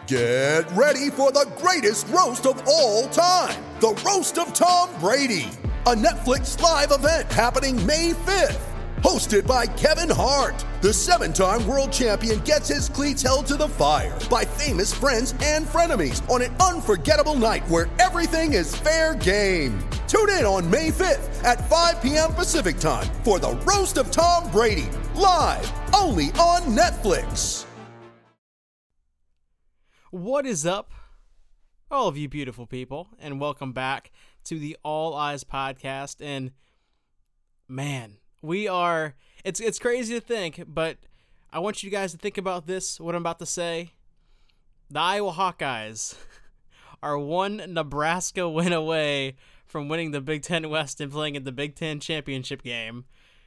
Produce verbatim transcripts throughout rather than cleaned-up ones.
Get ready for the greatest roast of all time, the Roast of Tom Brady, a Netflix live event happening May fifth. Hosted by Kevin Hart, the seven-time world champion gets his cleats held to the fire by famous friends and frenemies on an unforgettable night where everything is fair game. Tune in on May fifth at five p.m. Pacific time for the Roast of Tom Brady, live only on Netflix. What is up, all of you beautiful people, and welcome back to the All Eyes Podcast. And man, we are, it's it's crazy to think, but I want you guys to think about this, what I'm about to say. The Iowa Hawkeyes are one Nebraska win away from winning the Big Ten West and playing in the Big Ten championship game.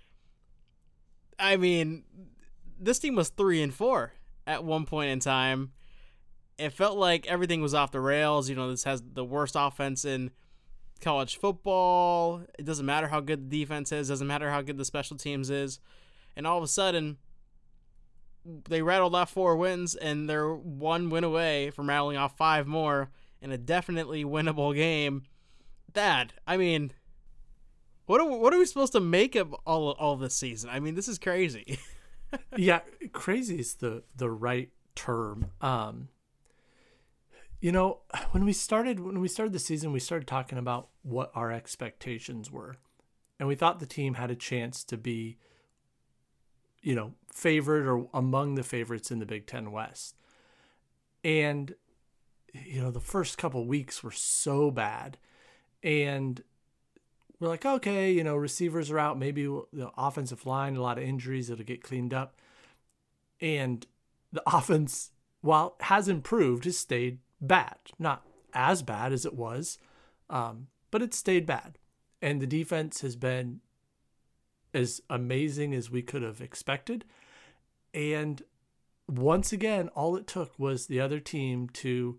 I mean, this team was three and four at one point in time. It felt like everything was off the rails. You know, this has the worst offense in college football. It doesn't matter how good the defense is. It doesn't matter how good the special teams is. And all of a sudden, they rattled off four wins, and they're one win away from rattling off five more in a definitely winnable game. That, I mean, what are, what are we supposed to make of all, all this season? I mean, this is crazy. Yeah, crazy is the, the right term. Um, You know, when we started when we started the season, we started talking about what our expectations were. And we thought the team had a chance to be, you know, favored or among the favorites in the Big Ten West. And, you know, the first couple weeks were so bad. And we're like, okay, you know, receivers are out. Maybe the offensive line, a lot of injuries, it'll get cleaned up. And the offense, while it has improved, has stayed bad. Not as bad as it was, um, but it stayed bad. And the defense has been as amazing as we could have expected. And once again, all it took was the other team to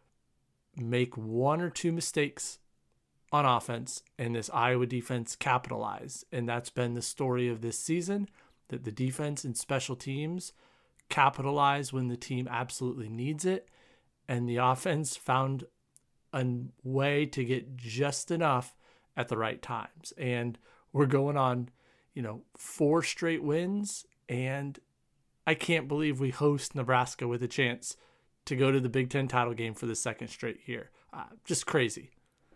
make one or two mistakes on offense, and this Iowa defense capitalized. And that's been the story of this season, that the defense and special teams capitalize when the team absolutely needs it. And the offense found a way to get just enough at the right times. And we're going on, you know, four straight wins. And I can't believe we host Nebraska with a chance to go to the Big Ten title game for the second straight year. Uh, just crazy.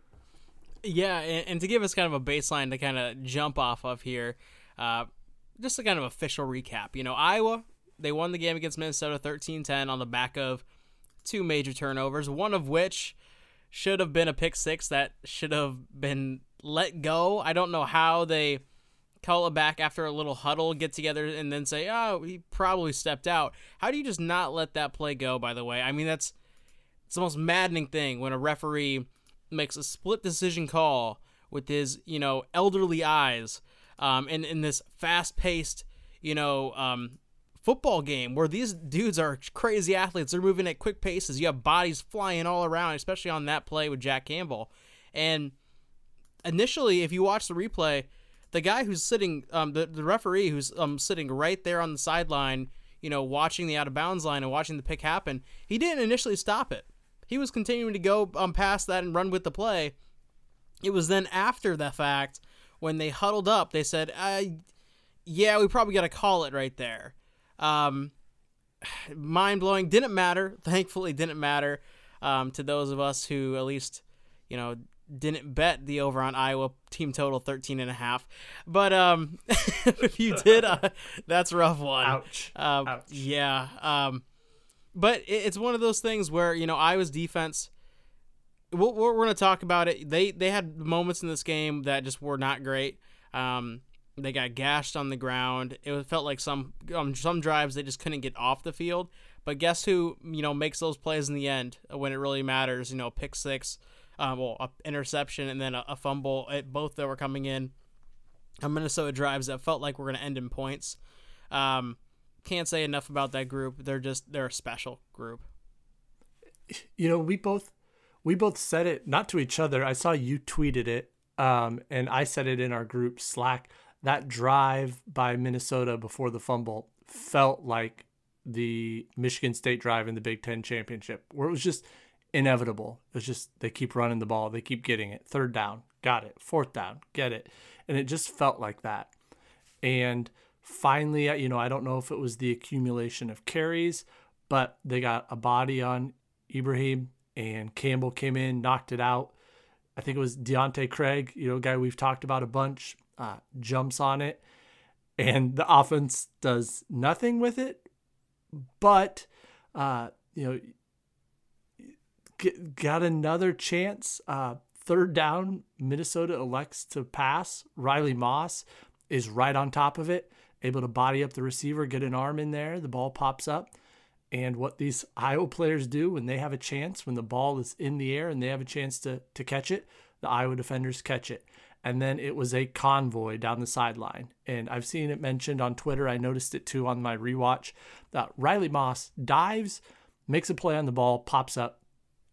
Yeah, and, and to give us kind of a baseline to kind of jump off of here, uh, just a kind of official recap. You know, Iowa, they won the game against Minnesota thirteen ten on the back of two major turnovers, one of which should have been a pick six that should have been let go. I don't know how they call it back after a little huddle, get together, and then say, oh, he probably stepped out. How do you just not let that play go, by the way? I mean, that's it's the most maddening thing when a referee makes a split decision call with his, you know, elderly eyes um, in, in this fast-paced, you know, um, football game where these dudes are crazy athletes. They're moving at quick paces. You have bodies flying all around, especially on that play with Jack Campbell. And initially, if you watch the replay, the guy who's sitting, um, the, the referee who's um, sitting right there on the sideline, you know, watching the out-of-bounds line and watching the pick happen, he didn't initially stop it. He was continuing to go um, past that and run with the play. It was then after the fact, when they huddled up, they said, uh, yeah, we probably got to call it right there. Um, mind-blowing. Didn't matter. Thankfully, didn't matter um, to those of us who at least, you know, didn't bet the over on Iowa team total thirteen and a half. But um, if you did, uh, that's a rough one. Ouch. Um, Ouch. Yeah. Um, but it, it's one of those things where, you know, Iowa's defense, we're, we're going to talk about it. They, they had moments in this game that just were not great. Um, They got gashed on the ground. It felt like some um, some drives they just couldn't get off the field. But guess who, you know, makes those plays in the end when it really matters? You know, pick six, um, well, a interception, and then a, a fumble. It, both that were coming in. A Minnesota drives that felt like we're going to end in points. Um, can't say enough about that group. They're just they're a special group. You know, we both we both said it, not to each other. I saw you tweeted it, um, and I said it in our group Slack. That drive by Minnesota before the fumble felt like the Michigan State drive in the Big Ten championship, where it was just inevitable. It was just they keep running the ball, they keep getting it. Third down, got it. Fourth down, get it. And it just felt like that. And finally, you know, I don't know if it was the accumulation of carries, but they got a body on Ibrahim, and Campbell came in, knocked it out. I think it was Deontay Craig, you know, a guy we've talked about a bunch, uh, jumps on it, and the offense does nothing with it. But, uh, you know, get, got another chance. Uh, third down, Minnesota elects to pass. Riley Moss is right on top of it, able to body up the receiver, get an arm in there. The ball pops up. And what these Iowa players do when they have a chance, when the ball is in the air and they have a chance to to catch it, the Iowa defenders catch it. And then it was a convoy down the sideline. And I've seen it mentioned on Twitter. I noticed it too on my rewatch. That Riley Moss dives, makes a play on the ball, pops up.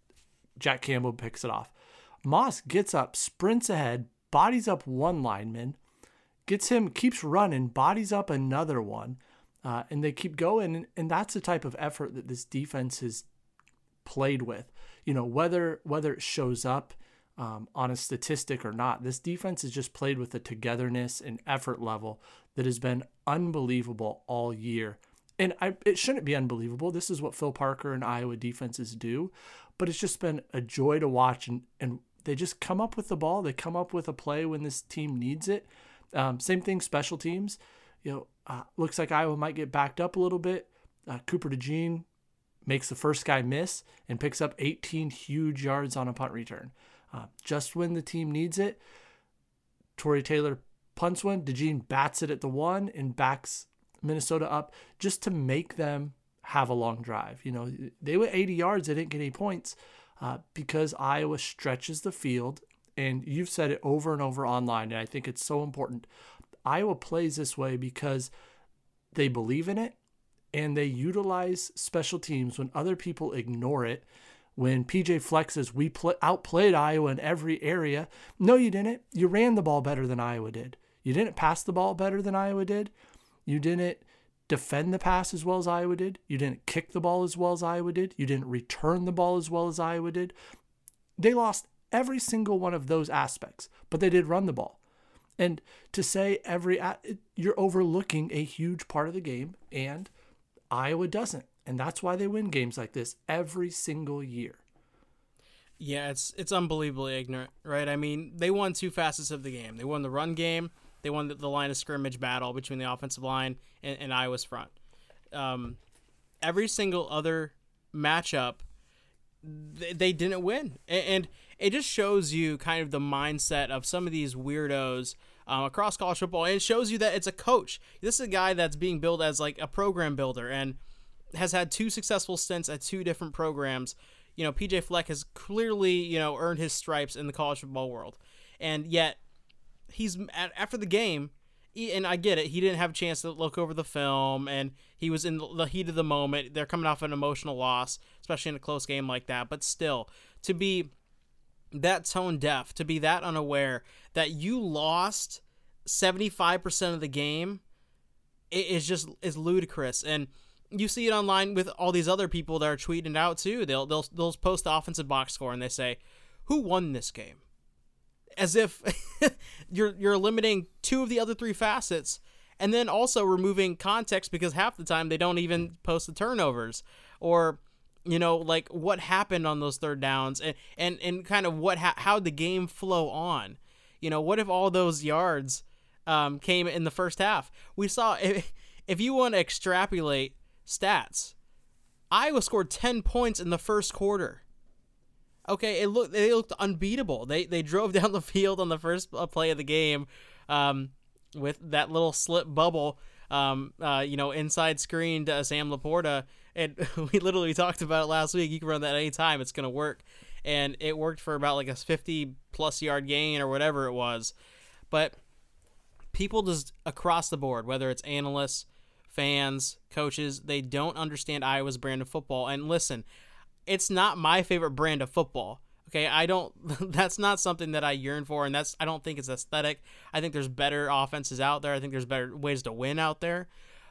Jack Campbell picks it off. Moss gets up, sprints ahead, bodies up one lineman, gets him, keeps running, bodies up another one. Uh, and they keep going, and, and that's the type of effort that this defense has played with. You know, whether whether it shows up um, on a statistic or not, this defense has just played with a togetherness and effort level that has been unbelievable all year. And I, it shouldn't be unbelievable. This is what Phil Parker and Iowa defenses do, but it's just been a joy to watch, and, and they just come up with the ball. They come up with a play when this team needs it. Um, same thing, special teams. You know, uh, looks like Iowa might get backed up a little bit. Uh, Cooper DeJean makes the first guy miss and picks up eighteen huge yards on a punt return. Uh, just when the team needs it, Torrey Taylor punts one. DeJean bats it at the one and backs Minnesota up just to make them have a long drive. You know, they went eighty yards. They didn't get any points uh, because Iowa stretches the field. And you've said it over and over online, and I think it's so important. Iowa plays this way because they believe in it, and they utilize special teams when other people ignore it. When P J Fleck says, we play, outplayed Iowa in every area. No, you didn't. You ran the ball better than Iowa did. You didn't pass the ball better than Iowa did. You didn't defend the pass as well as Iowa did. You didn't kick the ball as well as Iowa did. You didn't return the ball as well as Iowa did. They lost every single one of those aspects, but they did run the ball. And to say every, you're overlooking a huge part of the game, and Iowa doesn't. And that's why they win games like this every single year. Yeah, it's it's unbelievably ignorant, right? I mean, they won two facets of the game. They won the run game. They won the, the line of scrimmage battle between the offensive line and, and Iowa's front. Um, every single other matchup, they, they didn't win. And, and it just shows you kind of the mindset of some of these weirdos um, across college football. And it shows you that it's a coach. This is a guy that's being billed as like a program builder and has had two successful stints at two different programs. You know, P J Fleck has clearly, you know, earned his stripes in the college football world. And yet, he's after the game, and I get it, he didn't have a chance to look over the film, and he was in the heat of the moment. They're coming off an emotional loss, especially in a close game like that. But still, to be that tone deaf, to be that unaware that you lost seventy-five percent of the game, it is just is ludicrous. And you see it online with all these other people that are tweeting out too. They'll they'll they'll post the offensive box score and they say, "Who won this game?" As if you're you're limiting two of the other three facets, and then also removing context because half the time they don't even post the turnovers or, you know, like what happened on those third downs and and, and kind of what ha- how the game flow on. You know, what if all those yards um, came in the first half? We saw if, if you want to extrapolate stats, Iowa scored ten points in the first quarter. Okay, it looked they looked unbeatable. They they drove down the field on the first play of the game, um, with that little slip bubble, um, uh, you know, inside screen to Sam Laporta, and we literally talked about it last week. You can run that any time; it's gonna work, and it worked for about like a fifty plus yard gain or whatever it was. But people just across the board, whether it's analysts, fans, coaches, they don't understand Iowa's brand of football. And listen, it's not my favorite brand of football. Okay, I don't. That's not something that I yearn for, and that's I don't think it's aesthetic. I think there's better offenses out there. I think there's better ways to win out there.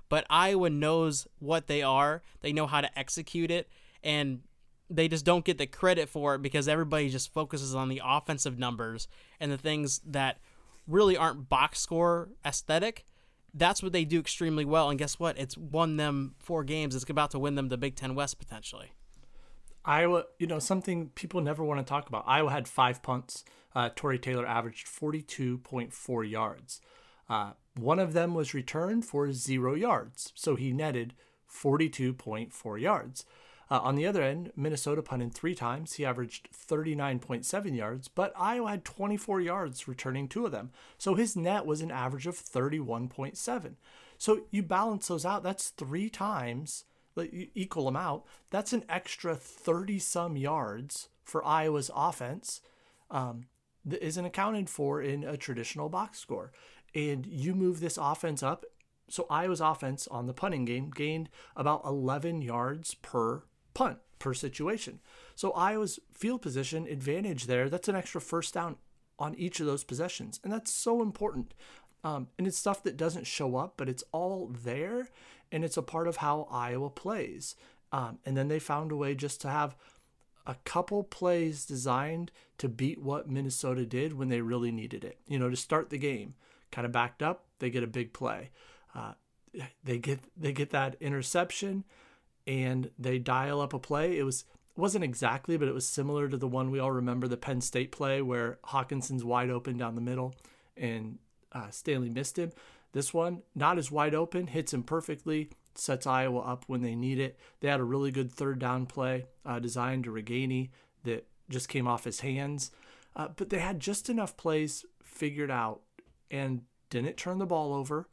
but Iowa knows what they are. They know how to execute it, and they just don't get the credit for it because everybody just focuses on the offensive numbers and the things that really aren't box score aesthetic. That's what they do extremely well, and guess what? It's won them four games. It's about to win them the Big Ten West potentially. Iowa, you know, something people never want to talk about. Iowa had five punts. Uh, Torrey Taylor averaged forty-two point four yards. Uh, one of them was returned for zero yards, so he netted forty-two point four yards. Uh, on the other end, Minnesota punted three times. He averaged thirty-nine point seven yards, but Iowa had twenty-four yards returning two of them. So his net was an average of thirty-one point seven. So you balance those out, that's three times, like you equal them out, that's an extra thirty-some yards for Iowa's offense um, that isn't accounted for in a traditional box score. And you move this offense up. So Iowa's offense on the punting game gained about eleven yards per punt per situation. So Iowa's field position advantage there, that's an extra first down on each of those possessions. And that's so important. Um, and it's stuff that doesn't show up, but it's all there. And it's a part of how Iowa plays. Um, and then they found a way just to have a couple plays designed to beat what Minnesota did when they really needed it. You know, to start the game, kind of backed up, they get a big play. Uh, they get they get that interception, and they dial up a play. It was wasn't exactly, but it was similar to the one we all remember, the Penn State play where Hawkinson's wide open down the middle, and uh, Stanley missed him. This one, not as wide open, hits him perfectly, sets Iowa up when they need it. They had a really good third down play uh, designed to Reganey that just came off his hands, uh, but they had just enough plays figured out and didn't turn the ball over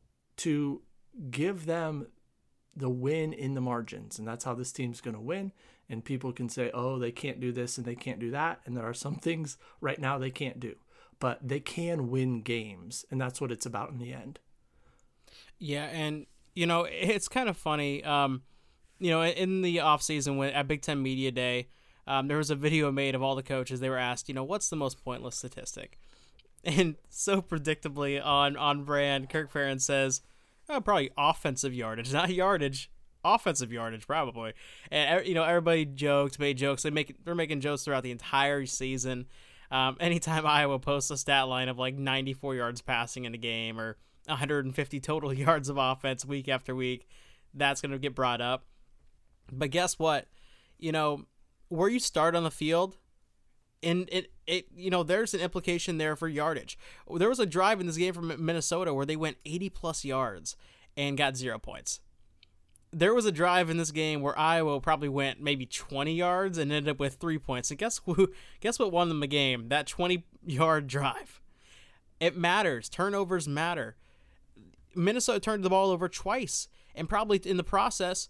to give them the win in the margins. And that's how this team's going to win. And people can say, oh, they can't do this and they can't do that. And there are some things right now they can't do, but they can win games. And that's what it's about in the end. Yeah. And, you know, it's kind of funny. Um, you know, in the offseason when at Big Ten Media Day, um, there was a video made of all the coaches. They were asked, you know, what's the most pointless statistic? And so predictably on, on brand, Kirk Ferentz says, oh, probably offensive yardage, not yardage, offensive yardage, probably. And, you know, everybody joked, made jokes. They make, they're making jokes throughout the entire season. Um, anytime Iowa posts a stat line of like ninety-four yards passing in a game or one hundred fifty total yards of offense week after week, that's going to get brought up. But guess what? You know, where you start on the field, and it, it, you know, there's an implication there for yardage. There was a drive in this game from Minnesota where they went eighty plus yards and got zero points. There was a drive in this game where Iowa probably went maybe twenty yards and ended up with three points. And guess who? Guess what won them the game? That twenty-yard drive. It matters. Turnovers matter. Minnesota turned the ball over twice, and probably in the process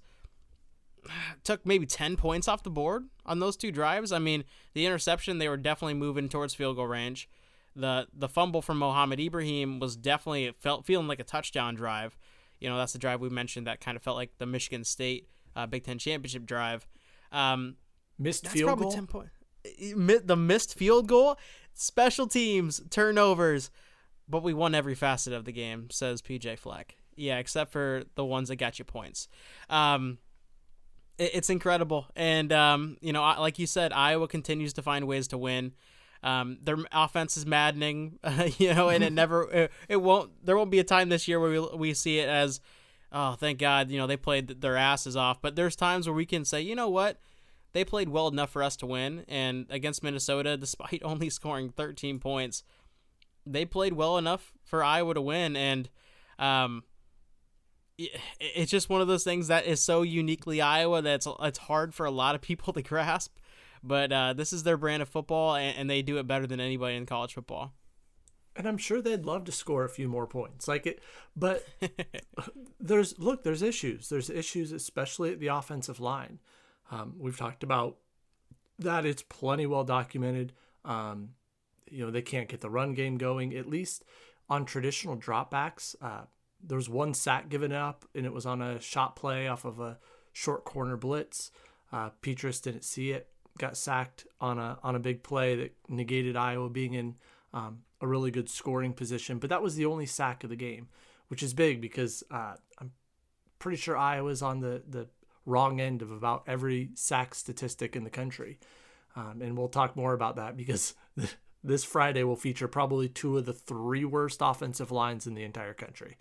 took maybe ten points off the board on those two drives. I mean, the interception, they were definitely moving towards field goal range. The the fumble from Mohamed Ibrahim was definitely, it felt feeling like a touchdown drive. You know, that's the drive we mentioned that kind of felt like the Michigan State uh, Big Ten championship drive. Um, missed that's field probably goal? ten point, the missed field goal, special teams, turnovers, but we won every facet of the game, says P J Fleck. Yeah, except for the ones that got you points. Um, it, it's incredible. And, um, you know, like you said, Iowa continues to find ways to win. Um, their offense is maddening, uh, you know, and it never, it, it won't, there won't be a time this year where we, we see it as, oh, thank God, you know, they played their asses off. But there's times where we can say, you know what, they played well enough for us to win. And against Minnesota, despite only scoring thirteen points, they played well enough for Iowa to win. And um, it, it's just one of those things that is so uniquely Iowa that it's, it's hard for a lot of people to grasp. But uh, this is their brand of football, and, and they do it better than anybody in college football. And I'm sure they'd love to score a few more points, like it. But there's look, there's issues. There's issues, especially at the offensive line. Um, we've talked about that. It's plenty well documented. Um, you know, they can't get the run game going. At least on traditional dropbacks, uh, there was one sack given up, and it was on a shot play off of a short corner blitz. Uh, Petrus didn't see it. Got sacked on a on a big play that negated Iowa being in um, a really good scoring position. But that was the only sack of the game, which is big because uh, I'm pretty sure Iowa's on the, the wrong end of about every sack statistic in the country. Um, and we'll talk more about that because this Friday will feature probably two of the three worst offensive lines in the entire country.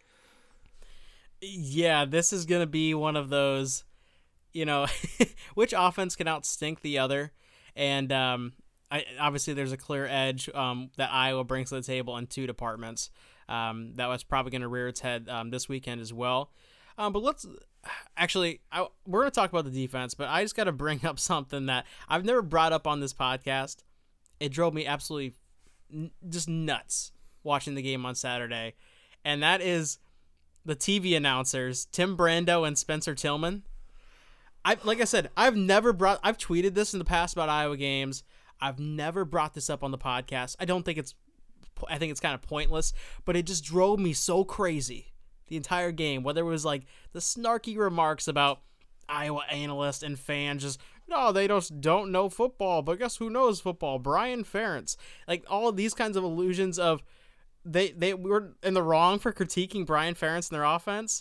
Yeah, this is going to be one of those, you know, which offense can outstink the other. And um, I, obviously there's a clear edge um, that Iowa brings to the table in two departments. Um, that was probably going to rear its head um, this weekend as well. Um, but let's actually, I, we're going to talk about the defense, but I just got to bring up something that I've never brought up on this podcast. It drove me absolutely n- just nuts watching the game on Saturday. And that is the T V announcers, Tim Brando and Spencer Tillman. I like I said, I've never brought, I've tweeted this in the past about Iowa games. I've never brought this up on the podcast. I don't think it's, I think it's kind of pointless, but it just drove me so crazy the entire game. Whether it was like the snarky remarks about Iowa analysts and fans just, no, they just don't know football, but guess who knows football? Brian Ferentz. Like all of these kinds of allusions of they, they were in the wrong for critiquing Brian Ferentz and their offense.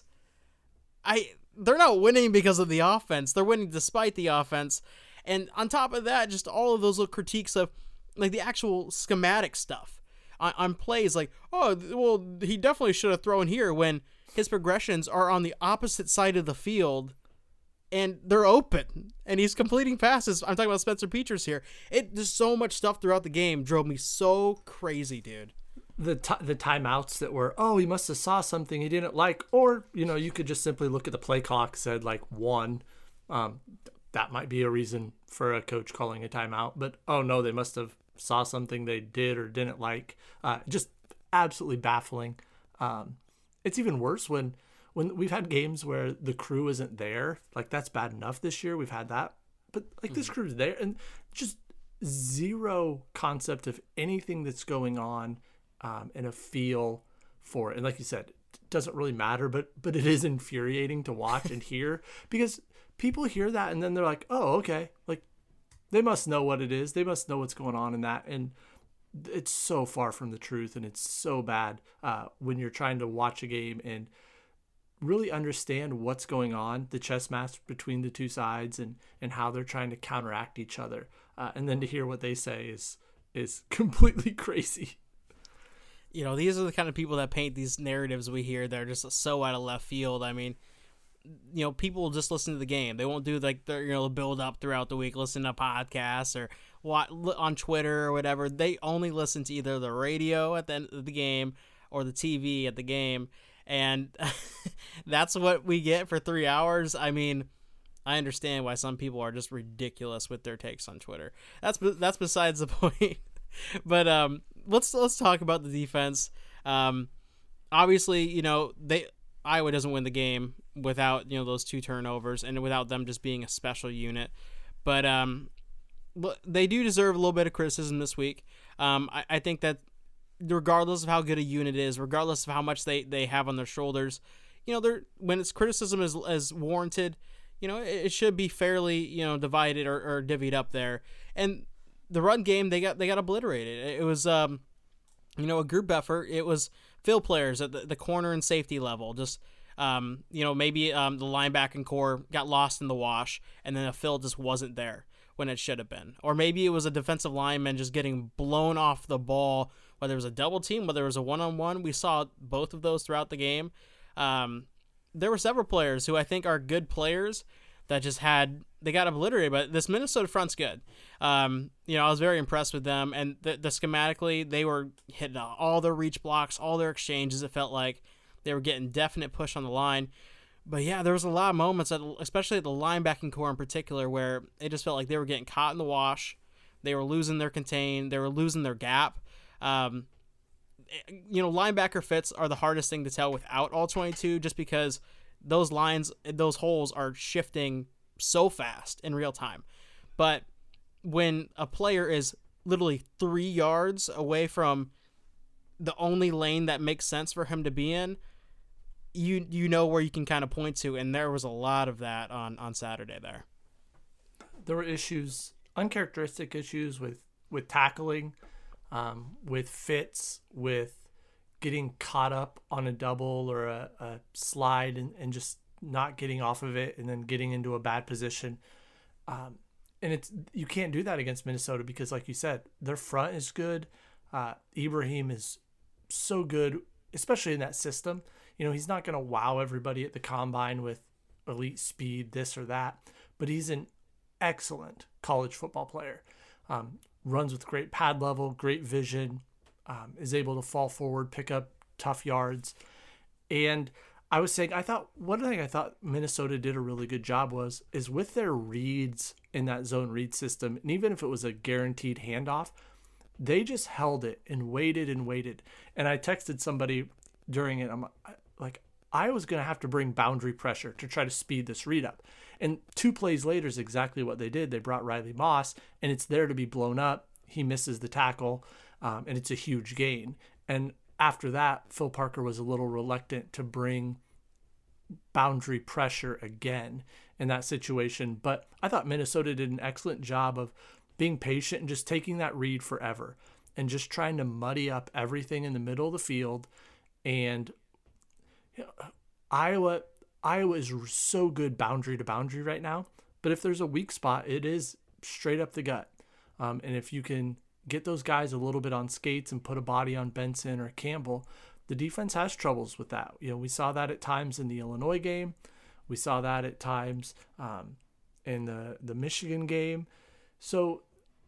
I, they're not winning because of the offense. They're winning despite the offense. And on top of that, just all of those little critiques of like the actual schematic stuff on, on plays like, oh, well, he definitely should have thrown here when his progressions are on the opposite side of the field and they're open and he's completing passes. I'm talking about Spencer Petras here. It, there's so much stuff throughout the game drove me so crazy, dude. The t- the timeouts that were, oh, he must have saw something he didn't like. Or, you know, you could just simply look at the play clock, said like one. Um, that might be a reason for a coach calling a timeout. But, oh, no, they must have saw something they did or didn't like. Uh, just absolutely baffling. Um, it's even worse when, when we've had games where the crew isn't there. Like, that's bad enough this year. We've had that. But, like, this crew's there. And just zero concept of anything that's going on. Um, and a feel for it. And like you said, it doesn't really matter, but but it is infuriating to watch and hear because people hear that and then they're like, oh, okay. Like they must know what it is. They must know what's going on in that. And it's so far from the truth. And it's so bad uh, when you're trying to watch a game and really understand what's going on, the chess match between the two sides and, and how they're trying to counteract each other. Uh, and then to hear what they say is is completely crazy. You know, these are the kind of people that paint these narratives we hear that are just so out of left field. I mean, you know, people will just listen to the game. They won't do like the, you know, build up throughout the week, listen to podcasts or watch on Twitter or whatever. They only listen to either the radio at the end of the game or the T V at the game. And that's what we get for three hours. I mean, I understand why some people are just ridiculous with their takes on Twitter. That's, that's besides the point. But, um, Let's let's talk about the defense. Um, obviously, you know they Iowa doesn't win the game without you know those two turnovers and without them just being a special unit. But um, they do deserve a little bit of criticism this week. Um, I, I think that regardless of how good a unit is, regardless of how much they, they have on their shoulders, you know, they're when it's criticism is is warranted, you know, it, it should be fairly you know divided or, or divvied up there. And the run game, they got they got obliterated. It was, um, you know, a group effort. It was field players at the, the corner and safety level. Just, um, you know, maybe um, the linebacking core got lost in the wash, and then a field just wasn't there when it should have been. Or maybe it was a defensive lineman just getting blown off the ball, whether it was a double team, whether it was a one-on-one. We saw both of those throughout the game. Um, there were several players who I think are good players that just had they got obliterated, but this Minnesota front's good. Um, you know, I was very impressed with them, and the, the schematically, they were hitting all their reach blocks, all their exchanges. It felt like they were getting definite push on the line. But yeah, there was a lot of moments, that, especially at the linebacking core in particular, where it just felt like they were getting caught in the wash. They were losing their contain. They were losing their gap. Um, you know, linebacker fits are the hardest thing to tell without all twenty-two, just because those lines, those holes are shifting so fast in real time. But when a player is literally three yards away from the only lane that makes sense for him to be in, you you know where you can kind of point to, and there was a lot of that on, on Saturday there. There were issues, uncharacteristic issues with, with tackling, um, with fits, with getting caught up on a double or a, a slide and, and just not getting off of it and then getting into a bad position. Um, and it's you can't do that against Minnesota because, like you said, their front is good. Uh, Ibrahim is so good, especially in that system. You know, he's not going to wow everybody at the combine with elite speed, this or that, but he's an excellent college football player. Um, runs with great pad level, great vision, um, is able to fall forward, pick up tough yards. And I was saying, I thought, one thing I thought Minnesota did a really good job was, is with their reads in that zone read system, and even if it was a guaranteed handoff, they just held it and waited and waited. And I texted somebody during it, I'm like, I was going to have to bring boundary pressure to try to speed this read up. And two plays later is exactly what they did. They brought Riley Moss, and it's there to be blown up. He misses the tackle, um, and it's a huge gain. And after that, Phil Parker was a little reluctant to bring boundary pressure again in that situation. But I thought Minnesota did an excellent job of being patient and just taking that read forever and just trying to muddy up everything in the middle of the field. And you know, Iowa, Iowa is so good boundary to boundary right now. But if there's a weak spot, it is straight up the gut. Um, and if you can get those guys a little bit on skates and put a body on Benson or Campbell, the defense has troubles with that. You know, we saw that at times in the Illinois game. We saw that at times um, in the, the Michigan game. So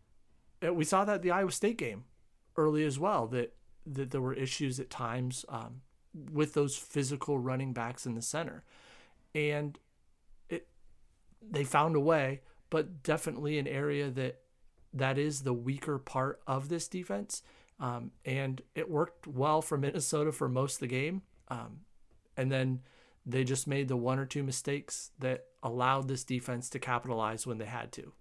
uh, we saw that at the Iowa State game early as well, that, that there were issues at times um, with those physical running backs in the center. And it they found a way, but definitely an area that that is the weaker part of this defense. Um, and it worked well for Minnesota for most of the game. Um, and then they just made the one or two mistakes that allowed this defense to capitalize when they had to.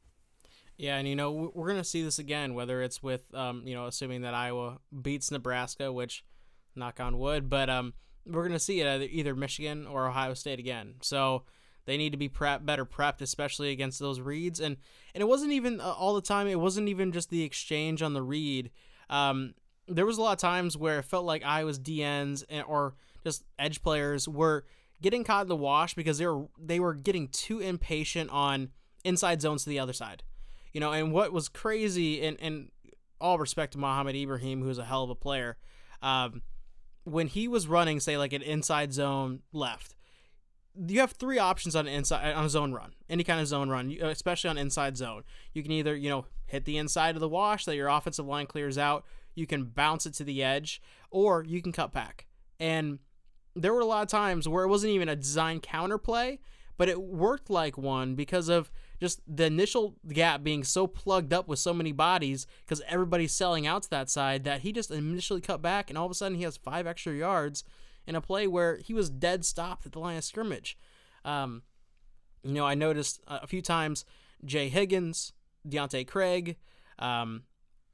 Yeah, and, you know, we're going to see this again, whether it's with, um, you know, assuming that Iowa beats Nebraska, which, knock on wood, but um, we're going to see it either, either Michigan or Ohio State again. So they need to be prep, better prepped, especially against those reads. And, and it wasn't even uh, all the time. It wasn't even just the exchange on the read. Um, there was a lot of times where it felt like Iowa's D Ns and, or just edge players were getting caught in the wash because they were they were getting too impatient on inside zones to the other side. You know, and what was crazy, and, and all respect to Mohamed Ibrahim, who's a hell of a player, um, when he was running, say, like an inside zone left, you have three options on an inside on a zone run, any kind of zone run, especially on inside zone. You can either, you know, hit the inside of the wash that your offensive line clears out. You can bounce it to the edge, or you can cut back. And there were a lot of times where it wasn't even a design counter play, but it worked like one because of just the initial gap being so plugged up with so many bodies because everybody's selling out to that side that he just initially cut back, and all of a sudden he has five extra yards in a play where he was dead stopped at the line of scrimmage. Um, you know, I noticed a few times Jay Higgins, Deontay Craig, um,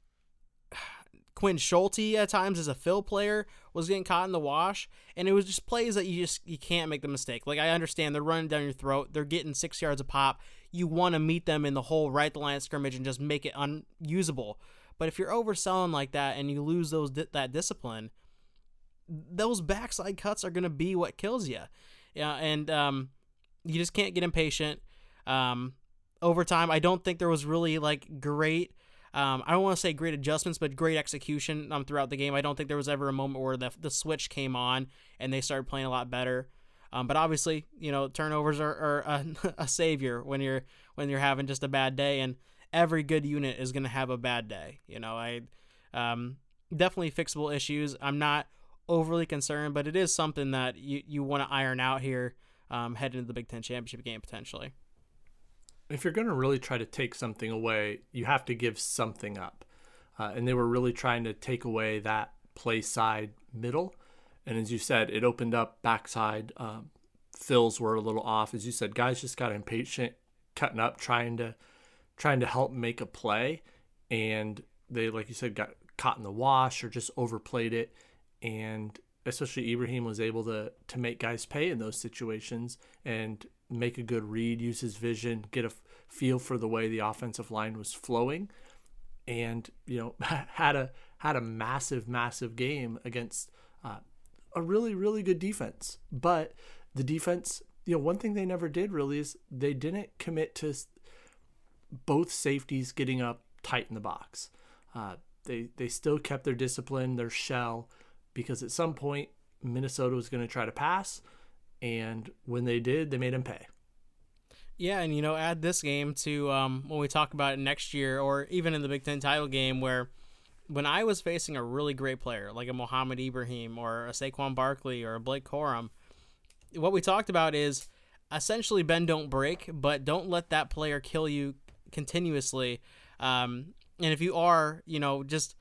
Quinn Schulte at times as a fill player was getting caught in the wash, and it was just plays that you just you can't make the mistake. Like, I understand they're running down your throat, they're getting six yards a pop. You want to meet them in the hole right at the line of scrimmage and just make it unusable. But if you're overselling like that and you lose those that discipline, those backside cuts are going to be what kills you. Yeah, and um, you just can't get impatient. Um, over time, I don't think there was really like great, um, I don't want to say great adjustments, but great execution um, throughout the game. I don't think there was ever a moment where the, the switch came on and they started playing a lot better. Um, but obviously, you know, turnovers are, are a, a savior when you're when you're having just a bad day, and every good unit is going to have a bad day. You know, I um, definitely fixable issues. I'm not overly concerned, but it is something that you, you want to iron out here um, heading into the Big Ten championship game potentially. If you're going to really try to take something away, you have to give something up. Uh, and they were really trying to take away that play side middle. And as you said, it opened up backside. Um, fills were a little off. As you said, guys just got impatient, cutting up, trying to trying to help make a play. And they, like you said, got caught in the wash or just overplayed it. And especially Ibrahim was able to to make guys pay in those situations and make a good read, use his vision, get a feel for the way the offensive line was flowing, and you know had a had a massive massive game against uh, a really really good defense. But the defense you know, one thing they never did really is they didn't commit to both safeties getting up tight in the box. Uh, they they still kept their discipline, their shell, because at some point Minnesota was going to try to pass, and when they did, they made them pay. Yeah, and you know, add this game to um, when we talk about it next year, or even in the Big Ten title game, where when I was facing a really great player like a Mohamed Ibrahim or a Saquon Barkley or a Blake Corum, what we talked about is essentially bend don't break, but don't let that player kill you continuously. Um, and if you are, you know, just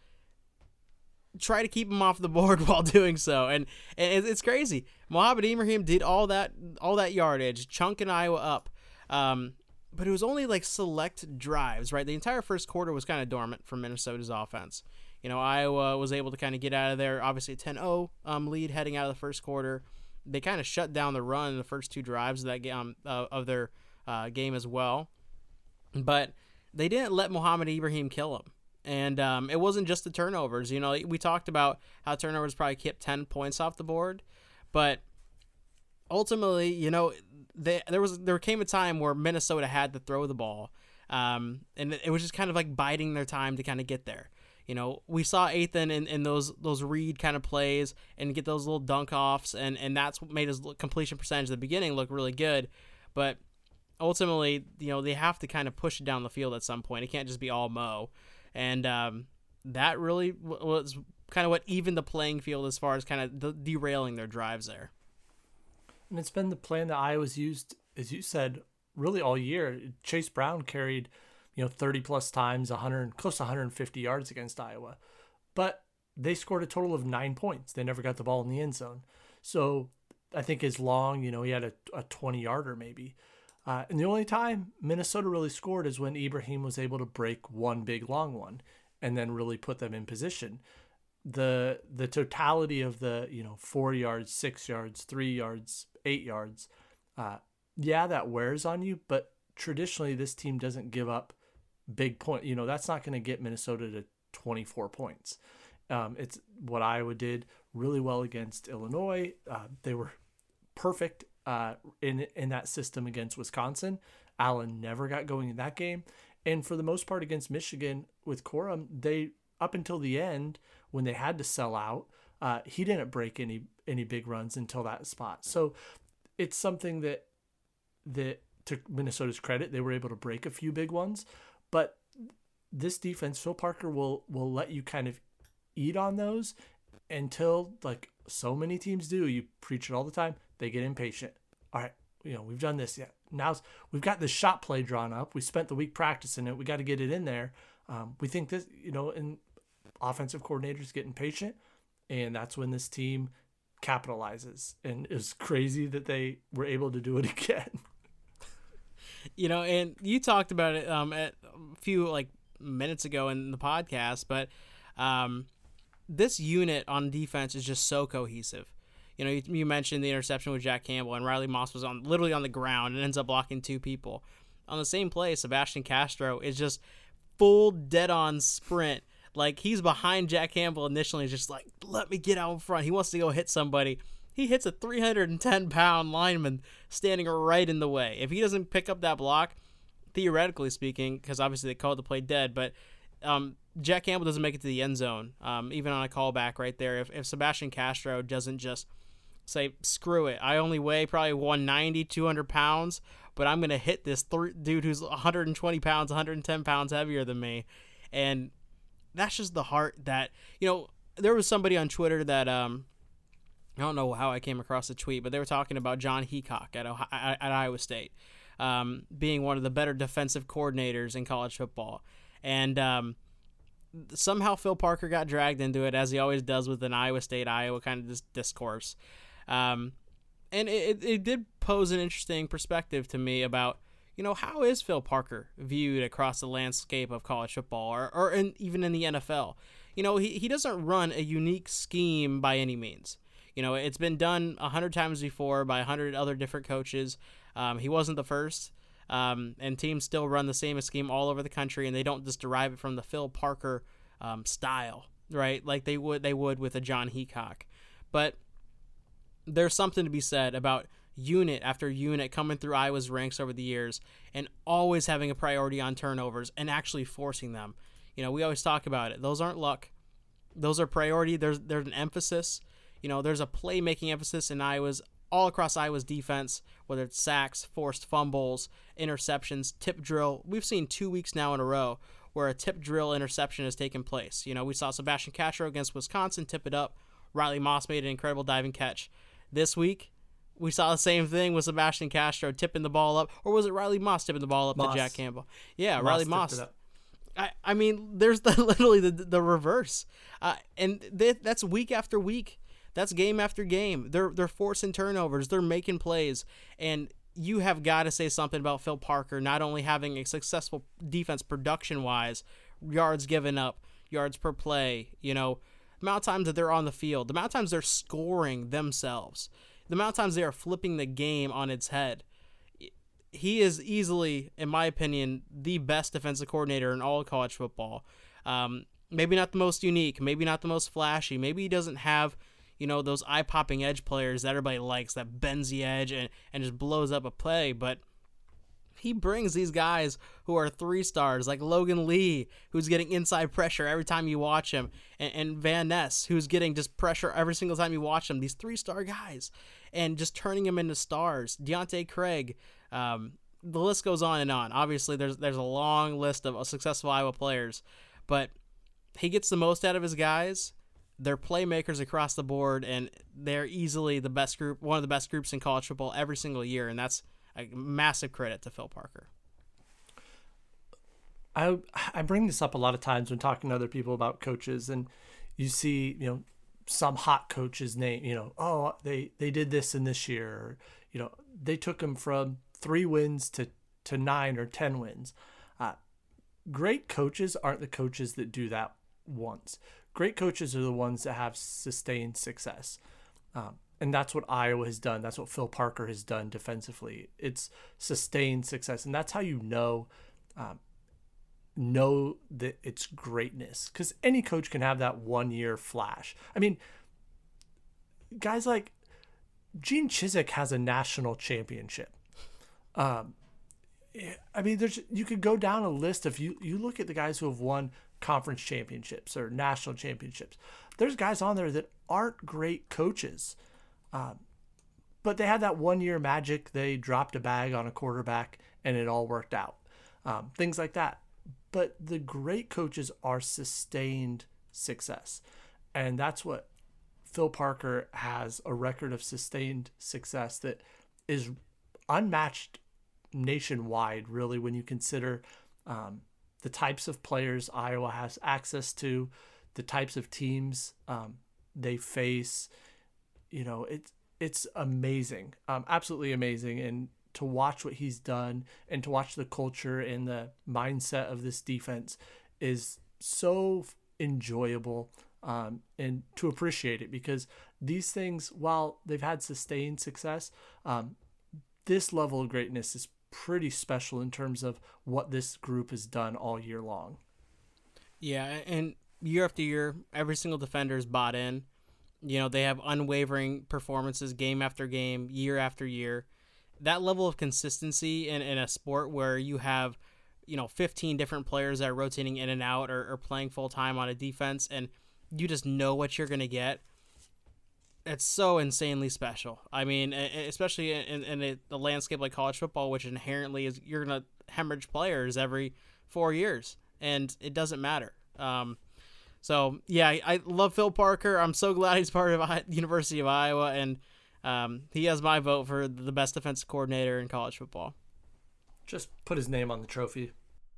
try to keep him off the board while doing so. And, and it's crazy. Mohamed Ibrahim did all that all that yardage, chunking Iowa up. Um, but it was only like select drives, right? The entire first quarter was kind of dormant for Minnesota's offense. You know, Iowa was able to kind of get out of there, obviously a ten oh um, lead heading out of the first quarter. They kind of shut down the run in the first two drives of that game, uh, of their uh, game as well. But they didn't let Mohamed Ibrahim kill him. And um, it wasn't just the turnovers. You know, we talked about how turnovers probably kept ten points off the board. But ultimately, you know, they, there was there came a time where Minnesota had to throw the ball. Um, and it was just kind of like biding their time to kind of get there. You know, we saw Ethan in, in those those read kind of plays and get those little dunk offs, and, and that's what made his completion percentage at the beginning look really good. But ultimately, you know, they have to kind of push it down the field at some point. It can't just be all Mo. And um, that really was kind of what evened the playing field as far as kind of de- derailing their drives there. And it's been the plan that Iowa's used, as you said, really all year. Chase Brown carried, you know, thirty plus times, one hundred, close to one hundred fifty yards against Iowa. But they scored a total of nine points. They never got the ball in the end zone. So I think as long, you know, he had a, a twenty-yarder maybe. Uh, and the only time Minnesota really scored is when Ibrahim was able to break one big long one and then really put them in position. The the totality of the, you know, four yards, six yards, three yards, eight yards, uh, yeah, that wears on you. But traditionally, this team doesn't give up big point. You know, that's not going to get Minnesota to twenty-four points. Um, it's what Iowa did really well against Illinois. Uh, they were perfect uh, in in that system against Wisconsin. Allen never got going in that game. And for the most part against Michigan with Corum, they, up until the end, when they had to sell out, uh, he didn't break any any big runs until that spot. So it's something that, that to Minnesota's credit, they were able to break a few big ones. But this defense, Phil Parker will will let you kind of eat on those until, like so many teams do, you preach it all the time, they get impatient. All right, you know, we've done this. Yeah, now we've got this shot play drawn up. We spent the week practicing it. We got to get it in there. Um, we think this, you know, and offensive coordinators get impatient, and that's when this team capitalizes. And it's crazy that they were able to do it again. You know, and you talked about it um, at a few like minutes ago in the podcast, but um, this unit on defense is just so cohesive. You know, you, you mentioned the interception with Jack Campbell, and Riley Moss was on literally on the ground and ends up blocking two people. On the same play, Sebastian Castro is just full dead-on sprint. Like, he's behind Jack Campbell initially, just like, let me get out in front. He wants to go hit somebody. He hits a three hundred ten pound lineman standing right in the way. If he doesn't pick up that block, theoretically speaking, because obviously they called the play dead, but um, Jack Campbell doesn't make it to the end zone, um, even on a callback right there. If, if Sebastian Castro doesn't just say, screw it, I only weigh probably one ninety, two hundred pounds, but I'm going to hit this th- dude who's one hundred twenty pounds, one hundred ten pounds heavier than me. And that's just the heart that, you know, there was somebody on Twitter that, um, I don't know how I came across the tweet, but they were talking about John Heacock at Ohio, at Iowa State, um, being one of the better defensive coordinators in college football. And um, somehow Phil Parker got dragged into it, as he always does with an Iowa State, Iowa kind of dis- discourse. Um, and it, it did pose an interesting perspective to me about, you know, how is Phil Parker viewed across the landscape of college football, or, or in, even in the N F L? You know, he, he doesn't run a unique scheme by any means. You know, it's been done a hundred times before by a hundred other different coaches. Um, he wasn't the first, um, and teams still run the same scheme all over the country, and they don't just derive it from the Phil Parker um, style, right? Like they would they would with a John Heacock. But there's something to be said about unit after unit coming through Iowa's ranks over the years and always having a priority on turnovers and actually forcing them. You know, we always talk about it. Those aren't luck. Those are priority. There's there's an emphasis. You know, there's a playmaking emphasis in Iowa's, all across Iowa's defense, whether it's sacks, forced fumbles, interceptions, tip drill. We've seen two weeks now in a row where a tip drill interception has taken place. You know, we saw Sebastian Castro against Wisconsin tip it up. Riley Moss made an incredible diving catch. This week, we saw the same thing with Sebastian Castro tipping the ball up. Or was it Riley Moss tipping the ball up Moss. to Jack Campbell? Yeah, Moss Riley tipped Moss. it up. I, I mean, there's the, literally the, the reverse. Uh, and th- that's week after week. That's game after game. They're they're forcing turnovers. They're making plays. And you have got to say something about Phil Parker not only having a successful defense production-wise, yards given up, yards per play, you know, the amount of times that they're on the field, the amount of times they're scoring themselves, the amount of times they are flipping the game on its head. He is easily, in my opinion, the best defensive coordinator in all of college football. Um, maybe not the most unique, maybe not the most flashy, maybe he doesn't have, you know, those eye-popping edge players that everybody likes, that bends the edge and, and just blows up a play, but he brings these guys who are three stars, like Logan Lee, who's getting inside pressure every time you watch him, and, and Van Ness, who's getting just pressure every single time you watch him, these three-star guys, and just turning them into stars. Deontay Craig, um, the list goes on and on. Obviously, there's there's a long list of successful Iowa players, but he gets the most out of his guys. They're playmakers across the board, and they're easily the best group, one of the best groups in college football every single year, and that's a massive credit to Phil Parker. I I bring this up a lot of times when talking to other people about coaches, and you see, you know, some hot coaches name, you know, oh, they, they did this in this year, or, you know, they took them from three wins to, to nine or ten wins. Uh, great coaches aren't the coaches that do that once. Great coaches are the ones that have sustained success. Um, and that's what Iowa has done. That's what Phil Parker has done defensively. It's sustained success. And that's how you know, um, know that it's greatness. Because any coach can have that one-year flash. I mean, guys like Gene Chizik has a national championship. Um, I mean, there's you could go down a list of you. You look at the guys who have won conference championships or national championships. There's guys on there that aren't great coaches, um, but they had that one year magic. They dropped a bag on a quarterback and it all worked out. Um, things like that. But the great coaches are sustained success, and that's what Phil Parker has, a record of sustained success that is unmatched nationwide, really, when you consider um, the types of players Iowa has access to, the types of teams um, they face. You know, it's it's amazing, um, absolutely amazing, and to watch what he's done and to watch the culture and the mindset of this defense is so enjoyable, um, and to appreciate it, because these things, while they've had sustained success, um, this level of greatness is pretty special in terms of what this group has done all year long. Yeah, and year after year, every single defender is bought in. You know, they have unwavering performances game after game, year after year. That level of consistency in, in a sport where you have, you know, fifteen different players that are rotating in and out or, or playing full-time on a defense, and you just know what you're going to get, it's so insanely special. I mean, especially in, in a, a landscape like college football, which inherently is you're going to hemorrhage players every four years, and it doesn't matter. Um, so, yeah, I, I love Phil Parker. I'm so glad he's part of I- University of Iowa, and um, he has my vote for the best defensive coordinator in college football. Just put his name on the trophy.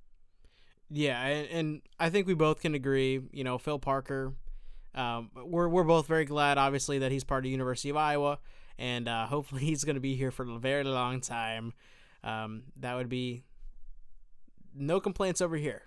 Yeah, and, and I think we both can agree, you know, Phil Parker, Um, we're we're both very glad, obviously, that he's part of University of Iowa, and uh, hopefully he's going to be here for a very long time. Um, that would be no complaints over here.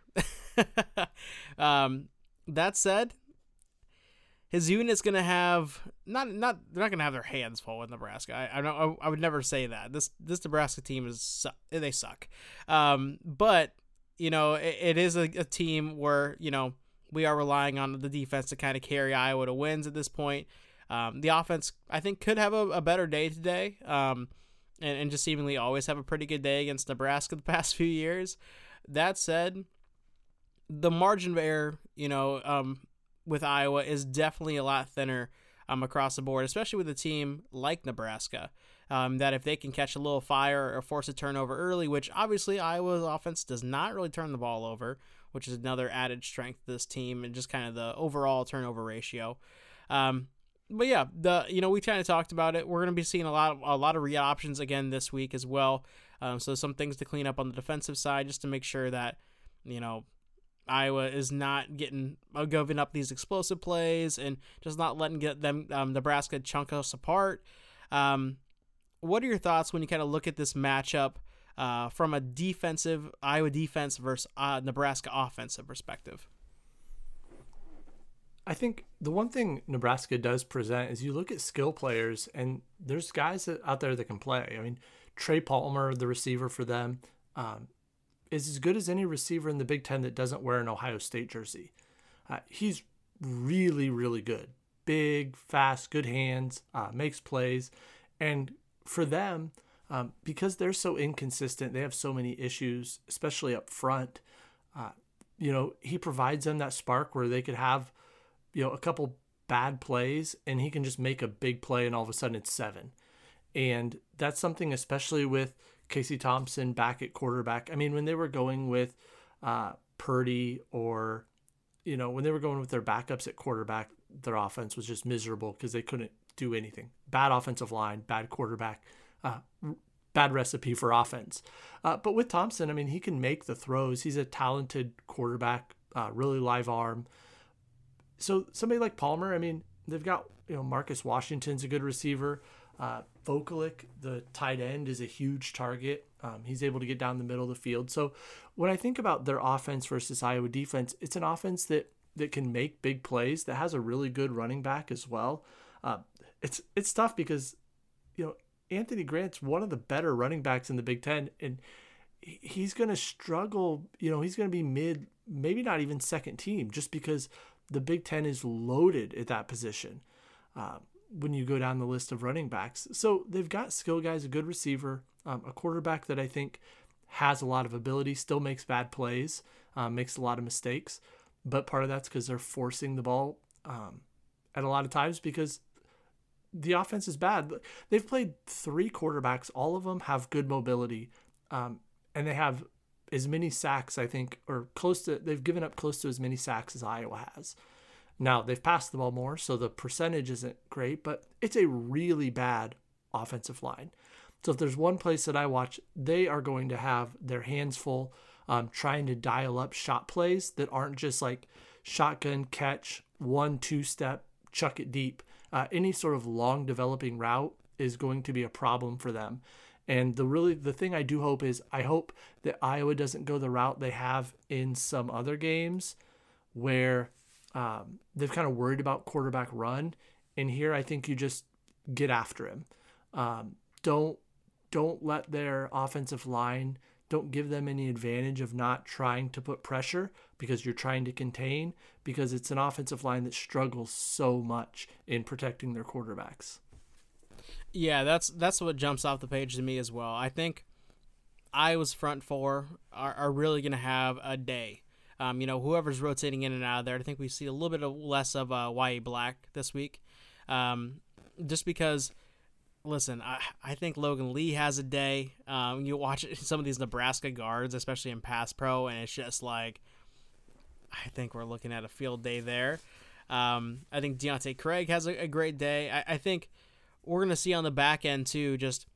um, that said, his unit's going to have not not they're not going to have their hands full with Nebraska. I I, don't, I I would never say that. This this Nebraska team is they suck, um, but you know it, it is a, a team where you know. We are relying on the defense to kind of carry Iowa to wins at this point. Um, the offense, I think, could have a, a better day today. Um, and, and just seemingly always have a pretty good day against Nebraska the past few years. That said, the margin of error, you know, um, with Iowa is definitely a lot thinner um, across the board, especially with a team like Nebraska, um, that if they can catch a little fire or force a turnover early, which obviously Iowa's offense does not really turn the ball over, which is another added strength of this team and just kind of the overall turnover ratio. Um, but yeah, the you know we kind of talked about it. We're going to be seeing a lot of a lot of read options again this week as well. Um, so some things to clean up on the defensive side just to make sure that you know Iowa is not getting uh, giving up these explosive plays and just not letting get them um, Nebraska chunk us apart. Um, what are your thoughts when you kind of look at this matchup uh, from a defensive Iowa defense versus uh, Nebraska offensive perspective? I think the one thing Nebraska does present is you look at skill players, and there's guys that, out there that can play. I mean, Trey Palmer, the receiver for them, um, is as good as any receiver in the Big Ten that doesn't wear an Ohio State jersey. Uh, he's really, really good. Big, fast, good hands, uh, makes plays. And for them, um, because they're so inconsistent, they have so many issues, especially up front. Uh, you know, he provides them that spark where they could have you know, a couple bad plays and he can just make a big play and all of a sudden it's seven. And that's something, especially with Casey Thompson back at quarterback. I mean, when they were going with uh, Purdy or, you know, when they were going with their backups at quarterback, their offense was just miserable because they couldn't do anything. Bad offensive line, bad quarterback, uh, bad recipe for offense. Uh, but with Thompson, I mean, he can make the throws. He's a talented quarterback, uh, really live arm. So somebody like Palmer, I mean, they've got, you know, Marcus Washington's a good receiver. Uh, Vokalek, the tight end, is a huge target. Um, he's able to get down the middle of the field. So when I think about their offense versus Iowa defense, it's an offense that, that can make big plays, that has a really good running back as well. Uh, it's it's tough because, you know, Anthony Grant's one of the better running backs in the Big Ten, and he's going to struggle. You know, he's going to be mid, maybe not even second team, just because the Big Ten is loaded at that position uh, when you go down the list of running backs. So they've got skill guys, a good receiver, um, a quarterback that I think has a lot of ability, still makes bad plays, um, makes a lot of mistakes. But part of that's because they're forcing the ball um, at a lot of times because the offense is bad. They've played three quarterbacks. All of them have good mobility, um, and they have as many sacks, I think, or close to, they've given up close to as many sacks as Iowa has. Now, they've passed the ball more, so the percentage isn't great, but it's a really bad offensive line. So if there's one place that I watch, they are going to have their hands full um, trying to dial up shot plays that aren't just like shotgun catch, one, two step, chuck it deep. Uh, any sort of long developing route is going to be a problem for them. And the really the thing I do hope is I hope that Iowa doesn't go the route they have in some other games where um, they've kind of worried about quarterback run. And here I think you just get after him. Um, don't don't let their offensive line, don't give them any advantage of not trying to put pressure because you're trying to contain, because it's an offensive line that struggles so much in protecting their quarterbacks. Yeah, that's that's what jumps off the page to me as well. I think Iowa's front four are, are really going to have a day. Um, you know, whoever's rotating in and out of there, I think we see a little bit of less of uh, Y A Black this week. Um, just because, listen, I, I think Logan Lee has a day. Um, you watch some of these Nebraska guards, especially in pass pro, and it's just like, I think we're looking at a field day there. Um, I think Deontay Craig has a, a great day. I, I think we're going to see on the back end, too, just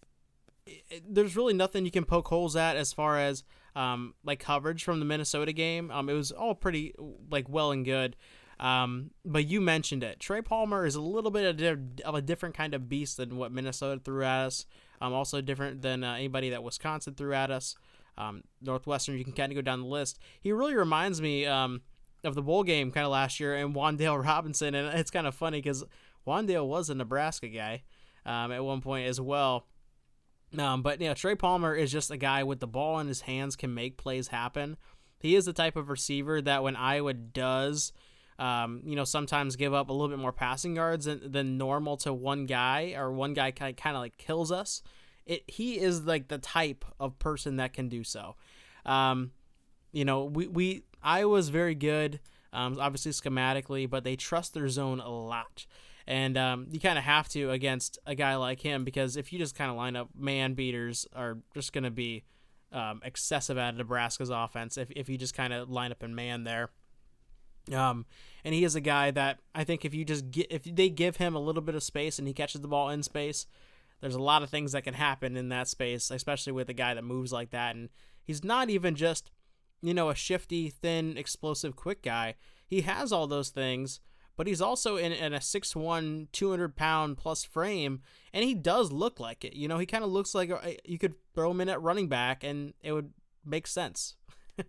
it, there's really nothing you can poke holes at as far as, um, like, coverage from the Minnesota game. Um, it was all pretty, like, well and good. Um, but you mentioned it. Trey Palmer is a little bit of a different kind of beast than what Minnesota threw at us. Um, also different than uh, anybody that Wisconsin threw at us. Um, Northwestern, you can kind of go down the list. He really reminds me um, of the bowl game kind of last year and Wan'Dale Robinson. And it's kind of funny because Wan'Dale was a Nebraska guy um, at one point as well. Um, but, you know, Trey Palmer is just a guy with the ball in his hands, can make plays happen. He is the type of receiver that when Iowa does, um, you know, sometimes give up a little bit more passing yards than, than normal to one guy, or one guy kind of, kind of like kills us, it he is like the type of person that can do so. Um, you know, we we Iowa's very good, um, obviously schematically, but they trust their zone a lot. And um, you kind of have to against a guy like him, because if you just kind of line up, man beaters are just going to be um, excessive out of Nebraska's offense if, if you just kind of line up in man there. Um, and he is a guy that I think if you just get, if they give him a little bit of space and he catches the ball in space, there's a lot of things that can happen in that space, especially with a guy that moves like that. And he's not even just, you know, a shifty, thin, explosive, quick guy. He has all those things, but he's also in, in a six one, two hundred pound plus frame, and he does look like it. You know, he kind of looks like a, you could throw him in at running back, and it would make sense.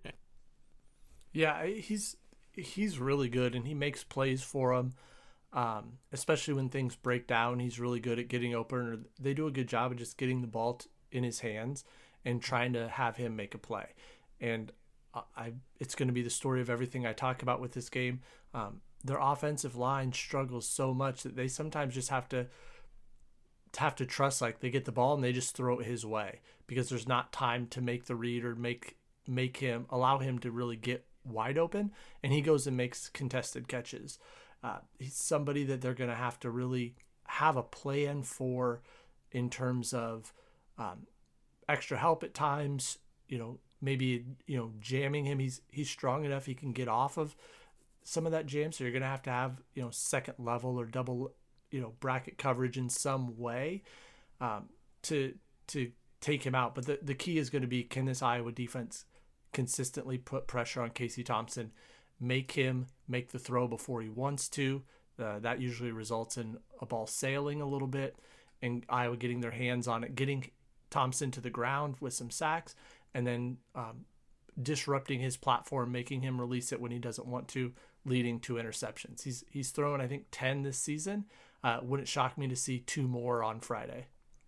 Yeah, he's he's really good, and he makes plays for them, um, especially when things break down. He's really good at getting open, or they do a good job of just getting the ball t- in his hands and trying to have him make a play. And I, it's going to be the story of everything I talk about with this game. Um, their offensive line struggles so much that they sometimes just have to have to trust, like they get the ball and they just throw it his way, because there's not time to make the read or make make him allow him to really get wide open, and he goes and makes contested catches. Uh, he's somebody that they're going to have to really have a plan for in terms of um, extra help at times, you know, maybe, you know, jamming him. He's he's strong enough he can get off of some of that jam, so you're going to have to have, you know, second level or double, you know, bracket coverage in some way um, to to take him out. But the, the key is going to be, can this Iowa defense consistently put pressure on Casey Thompson, make him make the throw before he wants to. Uh, that usually results in a ball sailing a little bit and Iowa getting their hands on it, getting Thompson to the ground with some sacks, and then um, disrupting his platform, making him release it when he doesn't want to, leading to interceptions. He's he's thrown, I think, ten this season. Uh, wouldn't shock me to see two more on Friday.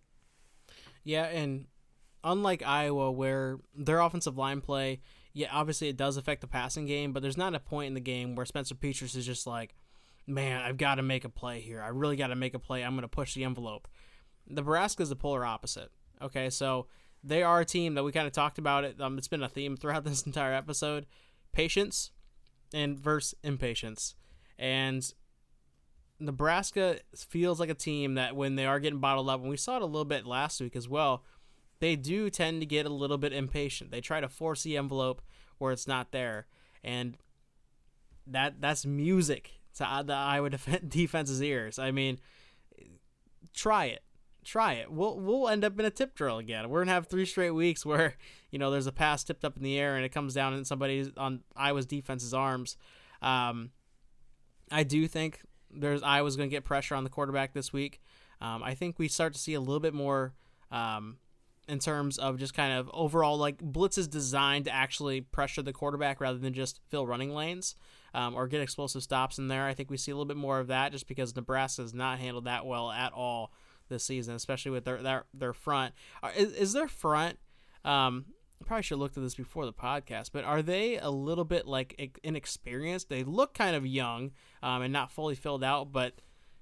Yeah, and unlike Iowa, where their offensive line play, yeah, obviously it does affect the passing game, but there's not a point in the game where Spencer Petras is just like, man, I've got to make a play here. I really got to make a play. I'm going to push the envelope. Nebraska is the polar opposite. Okay, so they are a team that we kind of talked about it. Um, it's been a theme throughout this entire episode: patience and versus impatience. And Nebraska feels like a team that when they are getting bottled up, and we saw it a little bit last week as well, they do tend to get a little bit impatient. They try to force the envelope where it's not there, and that that's music to the Iowa def- defense's ears. I mean, try it. Try it. We'll we'll end up in a tip drill again. We're gonna have three straight weeks where, you know, there's a pass tipped up in the air and it comes down in somebody's on Iowa's defense's arms. Um, I do think there's Iowa's gonna get pressure on the quarterback this week. Um, I think we start to see a little bit more um, in terms of just kind of overall, like, blitz is designed to actually pressure the quarterback rather than just fill running lanes um, or get explosive stops in there. I think we see a little bit more of that just because Nebraska has not handled that well at all this season, especially with their their, their front. Is, is their front, um, I probably should have looked at this before the podcast, but are they a little bit like inexperienced? They look kind of young um, and not fully filled out, but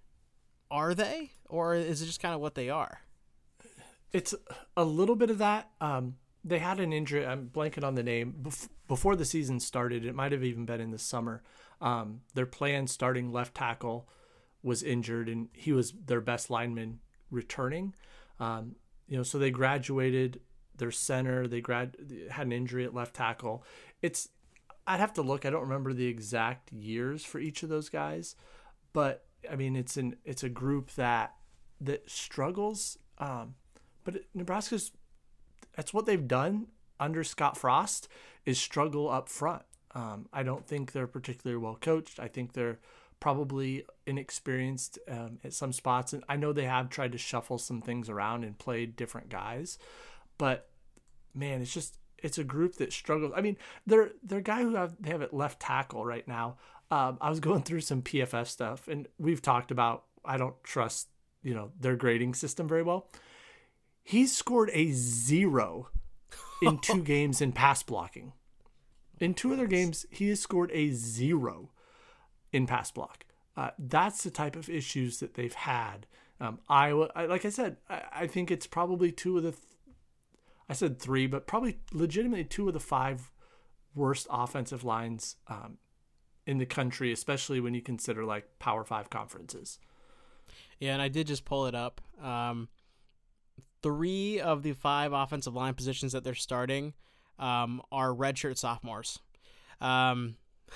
are they? Or is it just kind of what they are? It's a little bit of that. Um, they had an injury. I'm blanking on the name. Bef- before the season started, it might have even been in the summer. Um, their planned starting left tackle was injured, and he was their best lineman returning. Um, you know, so they graduated their center. They grad had an injury at left tackle. It's I'd have to look. I don't remember the exact years for each of those guys, but I mean, it's an it's a group that that struggles. Um, but Nebraska's that's what they've done under Scott Frost is struggle up front. Um, I don't think they're particularly well coached. I think they're probably inexperienced um, at some spots. And I know they have tried to shuffle some things around and played different guys, but man, it's just, it's a group that struggles. I mean, they're, they're a guy who have, they have at left tackle right now. Um, I was going through some P F F stuff, and we've talked about, I don't trust, you know, their grading system very well. He's scored a zero in two games in pass blocking. In two other games, he has scored a zero in pass block. Uh, that's the type of issues that they've had Um, Iowa, I, like I said, I, I think it's probably two of the, th- I said three, but probably legitimately two of the five worst offensive lines um, in the country, especially when you consider like Power Five conferences. Yeah, and I did just pull it up. Um, three of the five offensive line positions that they're starting um, are redshirt sophomores. Um,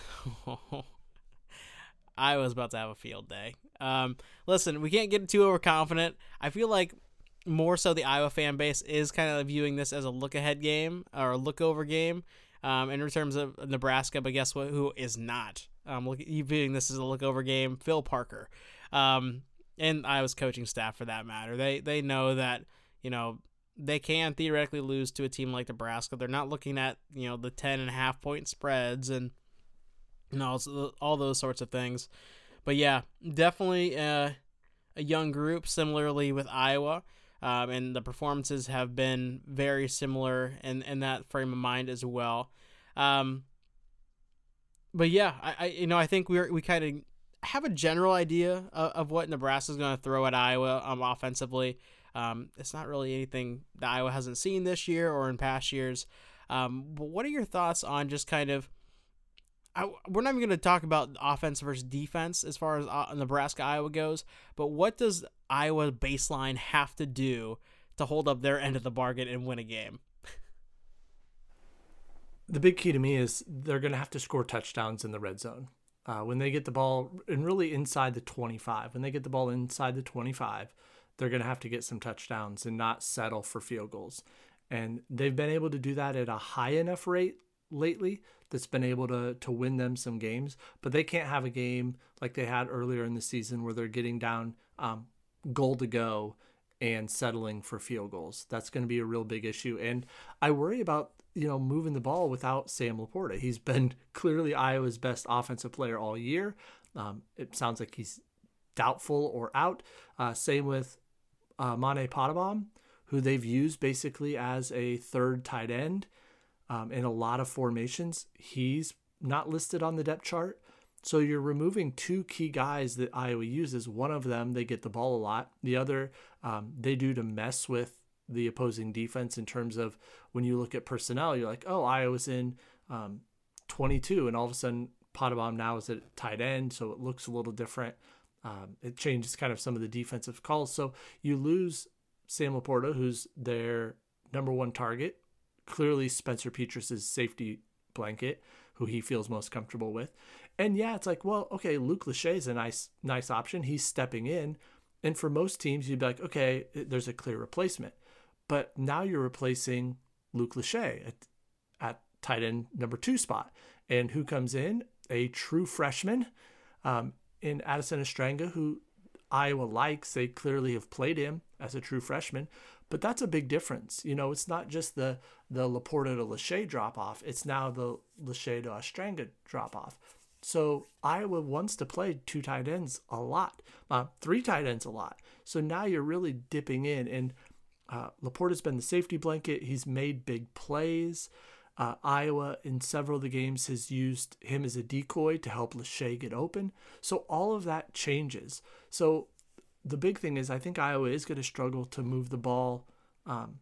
I was about to have a field day. Um, listen, we can't get too overconfident. I feel like more so the Iowa fan base is kind of viewing this as a look-ahead game or a look-over game um, in terms of Nebraska, but guess what? Who is not? Um, look, viewing this as a look-over game, Phil Parker. Um, and Iowa's coaching staff for that matter. They they know that, you know, they can theoretically lose to a team like Nebraska. They're not looking at, you know, the ten and a half point spreads and, you know, all those sorts of things. But yeah, definitely uh, a young group, similarly with Iowa. Um, and the performances have been very similar in, in that frame of mind as well. Um, but yeah, I, I you know I think we we kind of have a general idea of, of what Nebraska's going to throw at Iowa um, offensively. Um, it's not really anything that Iowa hasn't seen this year or in past years. Um, but what are your thoughts on just kind of, I, we're not even going to talk about offense versus defense as far as uh, Nebraska, Iowa goes, but what does Iowa baseline have to do to hold up their end of the bargain and win a game? The big key to me is they're going to have to score touchdowns in the red zone. Uh, when they get the ball, and really inside the twenty-five, when they get the ball inside the twenty-five, they're going to have to get some touchdowns and not settle for field goals. And they've been able to do that at a high enough rate lately that's been able to to win them some games, but they can't have a game like they had earlier in the season where they're getting down um, goal to go and settling for field goals. That's going to be a real big issue. And I worry about, you know, moving the ball without Sam Laporta. He's been clearly Iowa's best offensive player all year. Um, it sounds like he's doubtful or out. Uh, same with uh, Mane Potabom, who they've used basically as a third tight end um, in a lot of formations. He's not listed on the depth chart. So you're removing two key guys that Iowa uses. One of them, they get the ball a lot. The other, um, they do to mess with the opposing defense in terms of when you look at personnel, you're like, oh, Iowa's in um, twenty-two, and all of a sudden Potabom now is at tight end, so it looks a little different. Um, it changes kind of some of the defensive calls. So you lose Sam Laporta, who's their number one target, clearly Spencer Petrus's safety blanket, who he feels most comfortable with. And yeah, it's like, well, okay, Luke Lachey is a nice, nice option. He's stepping in. And for most teams, you'd be like, okay, there's a clear replacement. But now you're replacing Luke Lachey at, at tight end number two spot. And who comes in? A true freshman um, in Addison Estranga, who Iowa likes. They clearly have played him as a true freshman. But that's a big difference. You know, it's not just the, the Laporta to Lachey drop-off. It's now the Lachey to Estranga drop-off. So Iowa wants to play two tight ends a lot, uh, three tight ends a lot. So now you're really dipping in. And uh, Laporta's been the safety blanket. He's made big plays. Uh, Iowa in several of the games has used him as a decoy to help Lachey get open. So all of that changes. So the big thing is I think Iowa is going to struggle to move the ball. Um,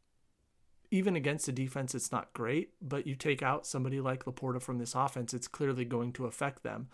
even against a defense, it's not great, but you take out somebody like Laporta from this offense, it's clearly going to affect them.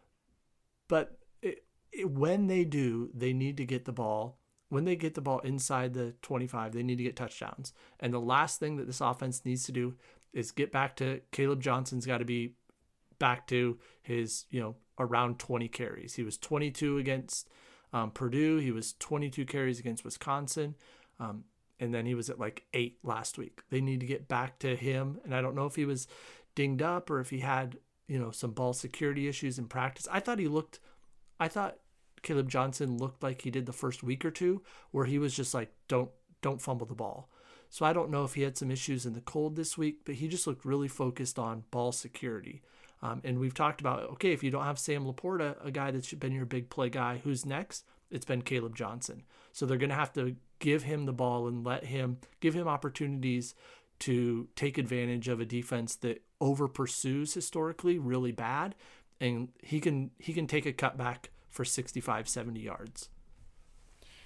But it, it, when they do, they need to get the ball. When they get the ball inside the twenty-five, they need to get touchdowns. And the last thing that this offense needs to do is get back to Caleb Johnson's got to be back to his, you know, around twenty carries. He was twenty-two against um, Purdue. He was twenty-two carries against Wisconsin. Um, and then he was at like eight last week. They need to get back to him. And I don't know if he was dinged up or if he had, you know, some ball security issues in practice. I thought he looked, I thought Caleb Johnson looked like he did the first week or two where he was just like, don't, don't fumble the ball. So I don't know if he had some issues in the cold this week, but he just looked really focused on ball security. Um, and we've talked about, okay, if you don't have Sam Laporta, a guy that's been your big play guy, who's next? It's been Caleb Johnson. So they're going to have to give him the ball and let him, give him opportunities to take advantage of a defense that over pursues historically really bad. And he can, he can take a cutback for sixty-five, seventy yards.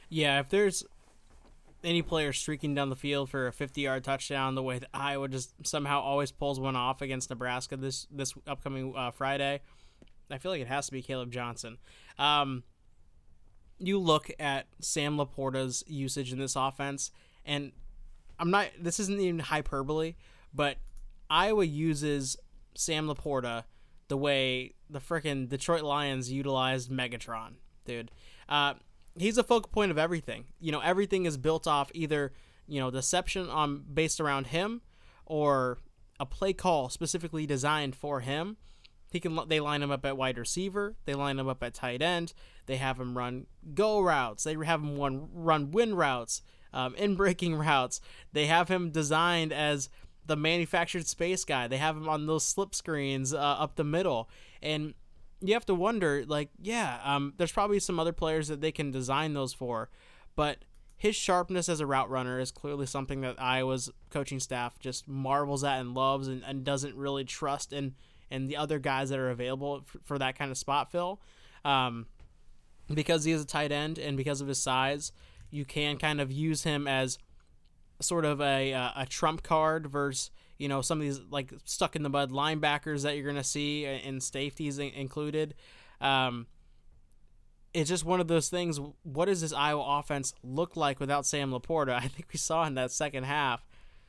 Yeah, if there's any player streaking down the field for a fifty-yard touchdown, the way that Iowa just somehow always pulls one off against Nebraska this this upcoming uh, Friday, I feel like it has to be Caleb Johnson. Um, you look at Sam Laporta's usage in this offense, and I'm not. This isn't even hyperbole, but Iowa uses Sam Laporta the way the frickin' Detroit Lions utilized Megatron, dude. Uh, he's a focal point of everything. You know, everything is built off either, you know, deception on based around him or a play call specifically designed for him. He can. They line him up at wide receiver. They line him up at tight end. They have him run go routes. They have him run run win routes, um, in breaking routes. They have him designed as the manufactured space guy. They have him on those slip screens uh, up the middle, and you have to wonder, like, yeah, um, there's probably some other players that they can design those for, but his sharpness as a route runner is clearly something that Iowa's coaching staff just marvels at and loves, and, and doesn't really trust in, in the other guys that are available for, for that kind of spot fill. Um, because he is a tight end and because of his size, you can kind of use him as sort of a uh, a trump card versus, you know, some of these like stuck in the mud linebackers that you're going to see, and safeties included. Um, it's just one of those things. What does this Iowa offense look like without Sam Laporta? I think we saw in that second half.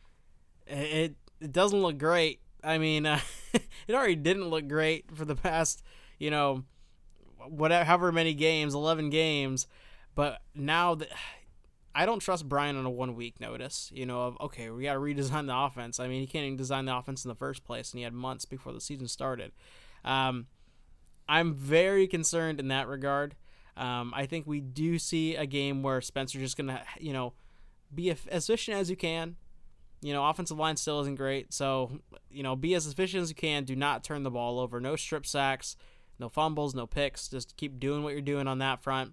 It it doesn't look great. I mean, uh, it already didn't look great for the past, you know, whatever, however many games, eleven games. But now that I don't trust Brian on a one-week notice, you know, of, okay, we got to redesign the offense. I mean, he can't even design the offense in the first place, and he had months before the season started. Um, I'm very concerned in that regard. Um, I think we do see a game where Spencer's just going to, you know, be as efficient as you can. You know, offensive line still isn't great, so, you know, be as efficient as you can. Do not turn the ball over. No strip sacks, no fumbles, no picks. Just keep doing what you're doing on that front.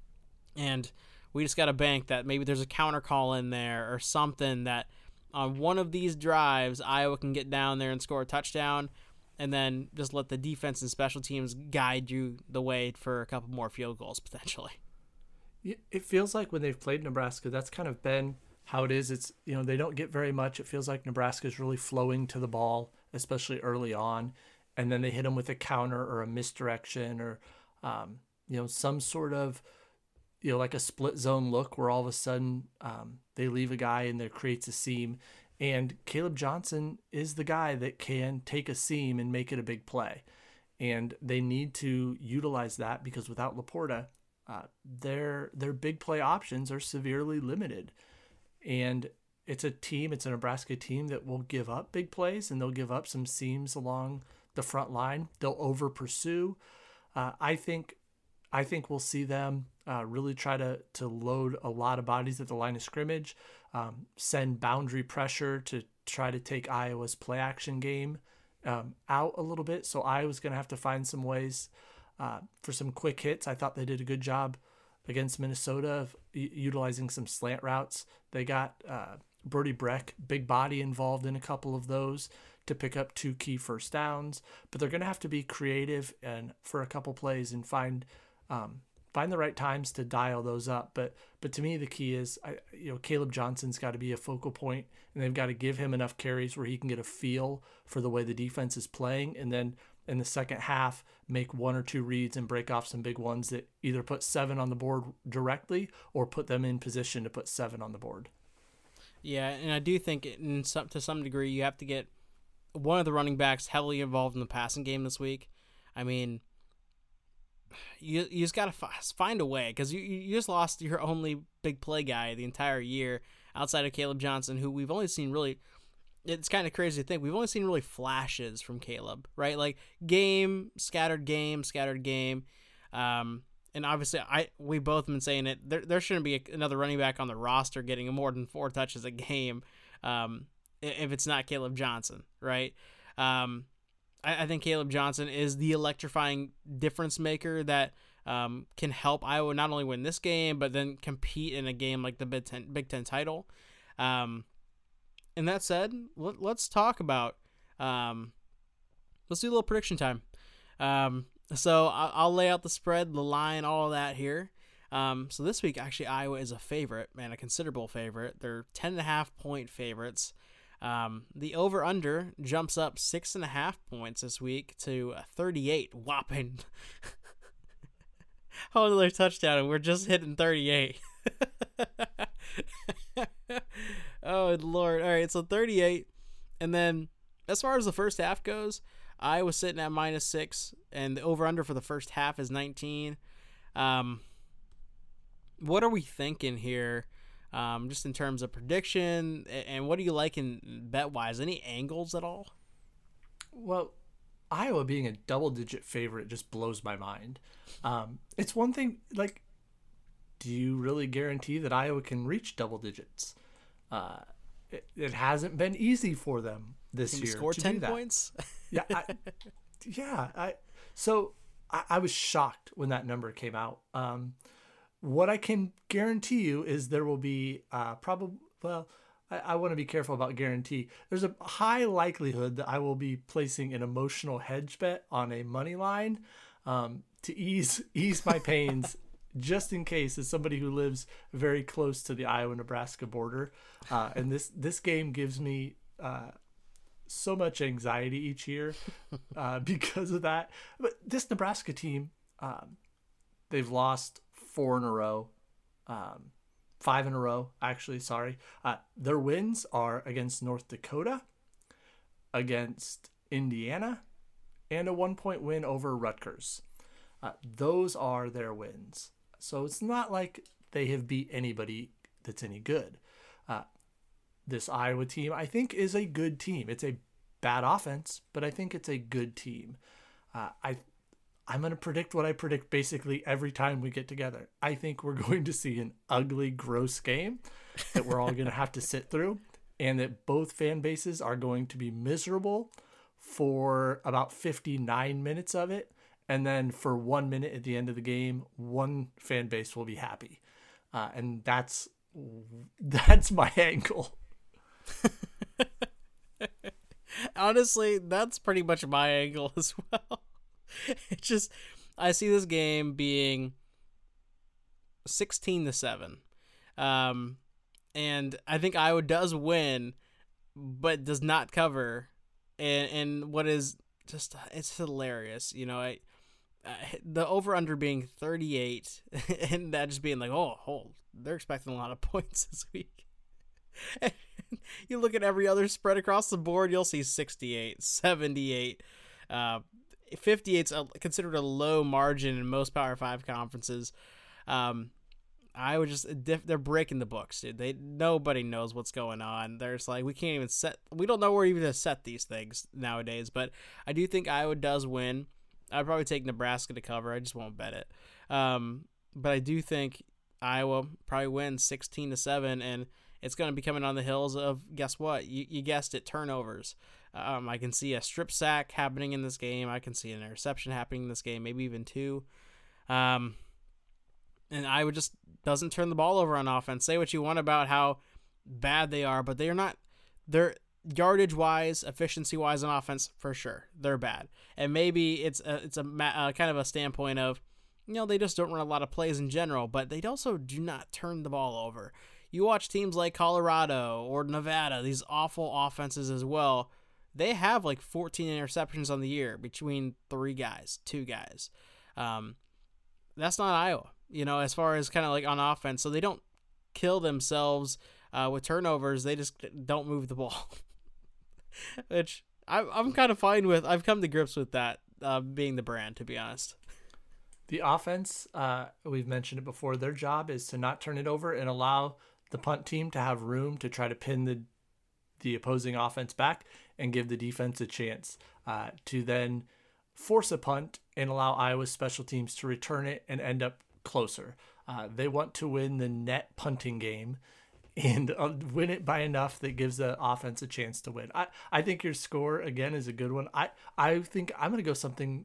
And we just got to bank that maybe there's a counter call in there or something that on one of these drives, Iowa can get down there and score a touchdown, and then just let the defense and special teams guide you the way for a couple more field goals potentially. It feels like when they've played Nebraska, that's kind of been how it is. It's, you know, they don't get very much. It feels like Nebraska is really flowing to the ball, especially early on, and then they hit them with a counter or a misdirection or, um, you know, some sort of, you know, like a split zone look where all of a sudden um, they leave a guy and there creates a seam. And Caleb Johnson is the guy that can take a seam and make it a big play. And they need to utilize that because without Laporta, uh, their their big play options are severely limited. And it's a team, it's a Nebraska team that will give up big plays, and they'll give up some seams along the front line. They'll over pursue. Uh, I think I think we'll see them uh, really try to to load a lot of bodies at the line of scrimmage, um, send boundary pressure to try to take Iowa's play action game um, out a little bit. So Iowa's going to have to find some ways uh, for some quick hits. I thought they did a good job against Minnesota of u- utilizing some slant routes. They got uh, Brody Breck, big body, involved in a couple of those to pick up two key first downs. But they're going to have to be creative and for a couple plays and find um, find the right times to dial those up. But but to me, the key is, I, you know, Caleb Johnson's got to be a focal point, and they've got to give him enough carries where he can get a feel for the way the defense is playing, and then in the second half, make one or two reads and break off some big ones that either put seven on the board directly or put them in position to put seven on the board. Yeah, and I do think in some, to some degree you have to get one of the running backs heavily involved in the passing game this week. I mean, you you just got to f- find a way, because you, you just lost your only big play guy the entire year outside of Caleb Johnson, who we've only seen really – it's kind of crazy to think. We've only seen really flashes from Caleb, right? Like game, scattered game, scattered game. Um, and obviously, I we both have been saying it. There, there shouldn't be a, another running back on the roster getting more than four touches a game um, if it's not Caleb Johnson, right? Um, I, I think Caleb Johnson is the electrifying difference maker that um, can help Iowa not only win this game, but then compete in a game like the Big Ten, Big Ten title. Um, And that said, let, let's talk about, um, let's do a little prediction time. Um, so I'll, I'll lay out the spread, the line, all of that here. Um, so this week, actually, Iowa is a favorite, man, a considerable favorite. They're ten and a half point favorites. Um, the over-under jumps up six and a half points this week to thirty-eight, whopping. Hold another touchdown, and we're just hitting thirty-eight. Oh, Lord. All right, so thirty-eight. And then as far as the first half goes, Iowa sitting at minus six, and the over-under for the first half is nineteen. Um, what are we thinking here, um, just in terms of prediction, and what do you like in bet-wise? Any angles at all? Well, Iowa being a double-digit favorite just blows my mind. Um, it's one thing, like, do you really guarantee that Iowa can reach double digits? Uh, it, it hasn't been easy for them this Can we year. Score to ten do that. points. yeah, I, yeah. I so I, I was shocked when that number came out. Um, what I can guarantee you is there will be uh, probably well. I, I want to be careful about guarantee. There's a high likelihood that I will be placing an emotional hedge bet on a money line um, to ease ease my pains. Just in case, as somebody who lives very close to the Iowa-Nebraska border, uh, and this this game gives me uh, so much anxiety each year uh, because of that. But this Nebraska team, um, they've lost four in a row, um, five in a row, actually, sorry. Uh, their wins are against North Dakota, against Indiana, and a one-point win over Rutgers. Uh, those are their wins. So it's not like they have beat anybody that's any good. Uh, this Iowa team, I think, is a good team. It's a bad offense, but I think it's a good team. Uh, I, I'm going to predict what I predict basically every time we get together. I think we're going to see an ugly, gross game that we're all going to have to sit through, and that both fan bases are going to be miserable for about fifty-nine minutes of it. And then for one minute at the end of the game, one fan base will be happy. Uh, and that's that's my angle. Honestly, that's pretty much my angle as well. It's just, I see this game being sixteen to seven. Um, and I think Iowa does win, but does not cover. And, and what is just, it's hilarious. You know, I, Uh, the over-under being thirty-eight, and that just being like, oh, hold, they're expecting a lot of points this week. And you look at every other spread across the board, you'll see sixty-eight, seventy-eight, uh, fifty-eight's a, considered a low margin in most Power Five conferences. Um, I would just, they're breaking the books, dude. They nobody knows what's going on. There's like, we can't even set, we don't know where even to set these things nowadays. But I do think Iowa does win. I'd probably take Nebraska to cover. I just won't bet it. Um, but I do think Iowa probably wins sixteen to seven, and it's going to be coming on the hills of, guess what? You, you guessed it, turnovers. Um, I can see a strip sack happening in this game. I can see an interception happening in this game, maybe even two. Um, and Iowa just doesn't turn the ball over on offense. Say what you want about how bad they are, but they are not. They're yardage wise, efficiency wise on offense, for sure they're bad. And maybe it's a, it's a uh, kind of a standpoint of, you know, they just don't run a lot of plays in general, but they also do not turn the ball over. You watch teams like Colorado or Nevada, these awful offenses as well. They have like fourteen interceptions on the year between three guys, two guys. Um, that's not Iowa, you know, as far as kind of like on offense. So they don't kill themselves uh, with turnovers. They just don't move the ball. Which I'm, I'm kind of fine with. I've come to grips with that uh, being the brand, to be honest. The offense, uh, we've mentioned it before, their job is to not turn it over and allow the punt team to have room to try to pin the the opposing offense back and give the defense a chance uh, to then force a punt and allow Iowa's special teams to return it and end up closer. Uh, they want to win the net punting game and uh, win it by enough that gives the offense a chance to win. I, I think your score, again, is a good one. I, I think I'm going to go something...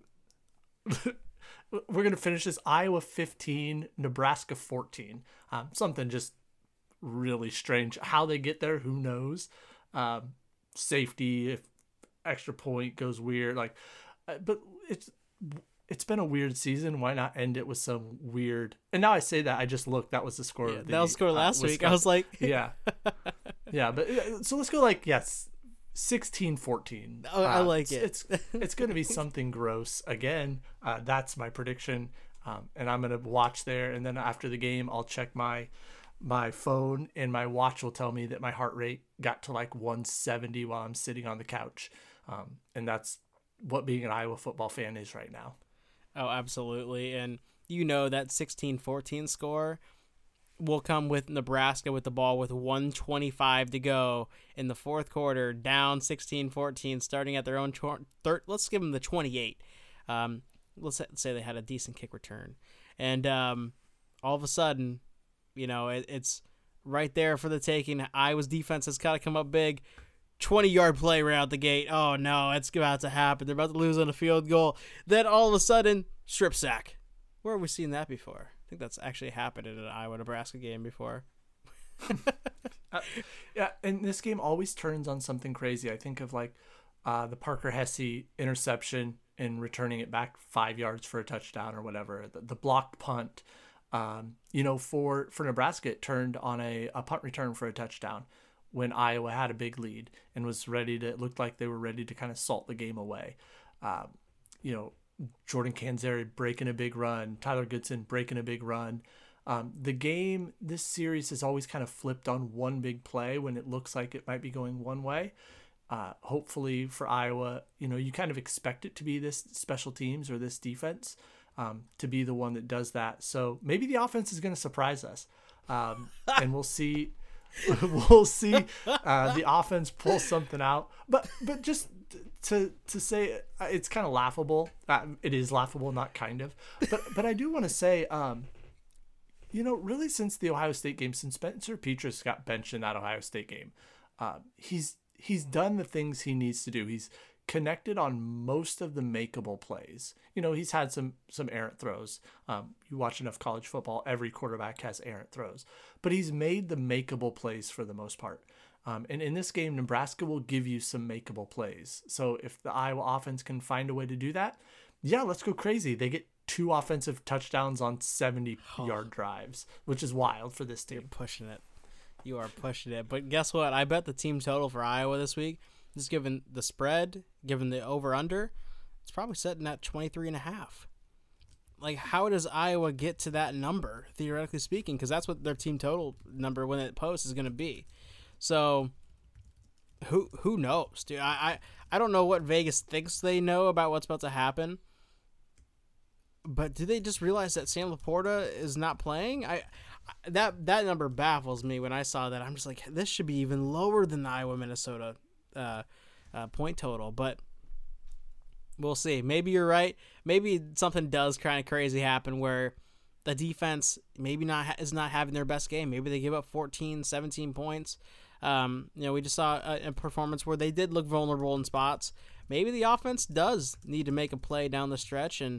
We're going to finish this Iowa fifteen, Nebraska fourteen. Um, something just really strange. How they get there, who knows? Um, safety, if extra point goes weird. like, uh, But it's it's been a weird season. Why not end it with some weird? And now I say that, I just looked. That was the score. Yeah, of the, that was the score last uh, week. I was like, yeah, yeah. But so let's go like yes, sixteen fourteen. Oh, I Uh, like it's, it. It's it's going to be something gross again. Uh, that's my prediction, um, and I'm going to watch there. And then after the game, I'll check my my phone, and my watch will tell me that my heart rate got to like one seventy while I'm sitting on the couch, um, and that's what being an Iowa football fan is right now. Oh, absolutely. And you know that sixteen fourteen score will come with Nebraska with the ball with one twenty-five to go in the fourth quarter, down sixteen fourteen, starting at their own tw- third. Let's give them the twenty-eight. Um, let's say they had a decent kick return. And um, all of a sudden, you know, it, it's right there for the taking. Iowa's defense has got to come up big. twenty-yard play right out the gate. Oh, no, it's about to happen. They're about to lose on a field goal. Then all of a sudden, strip sack. Where have we seen that before? I think that's actually happened in an Iowa-Nebraska game before. uh, yeah, and this game always turns on something crazy. I think of like uh, the Parker Hesse interception and returning it back five yards for a touchdown or whatever. The, the blocked punt. Um, you know, for, for Nebraska, it turned on a, a punt return for a touchdown when Iowa had a big lead and was ready to, it looked like they were ready to kind of salt the game away. Um, you know, Jordan Canzeri breaking a big run, Tyler Goodson breaking a big run. Um, the game, this series has always kind of flipped on one big play when it looks like it might be going one way. Uh, hopefully for Iowa, you know, you kind of expect it to be this special teams or this defense um, to be the one that does that. So maybe the offense is going to surprise us, um, and we'll see. We'll see uh, the offense pull something out, but but just to to say uh, it's kind of laughable. Uh, it is laughable, not kind of. But but I do want to say, um, you know, really since the Ohio State game, since Spencer Petras got benched in that Ohio State game, uh, he's he's done the things he needs to do. He's connected on most of the makeable plays. You know, he's had some some errant throws. Um, you watch enough college football, every quarterback has errant throws. But he's made the makeable plays for the most part. Um, and in this game, Nebraska will give you some makeable plays. So if the Iowa offense can find a way to do that, yeah, let's go crazy. They get two offensive touchdowns on seventy-yard drives, which is wild for this team. You're pushing it. You are pushing it. But guess what? I bet the team total for Iowa this week, just given the spread, given the over-under, it's probably sitting at twenty-three and a half. Like, how does Iowa get to that number, theoretically speaking? Because that's what their team total number when it posts is going to be. So, who who knows, dude? I, I, I don't know what Vegas thinks they know about what's about to happen. But do they just realize that Sam Laporta is not playing? I that that number baffles me when I saw that. I'm just like, this should be even lower than the Iowa-Minnesota uh, uh, point total. But we'll see. Maybe you're right. Maybe something does kind of crazy happen where the defense maybe not is not having their best game. Maybe they give up fourteen, seventeen points. Um, you know, we just saw a, a performance where they did look vulnerable in spots. Maybe the offense does need to make a play down the stretch. And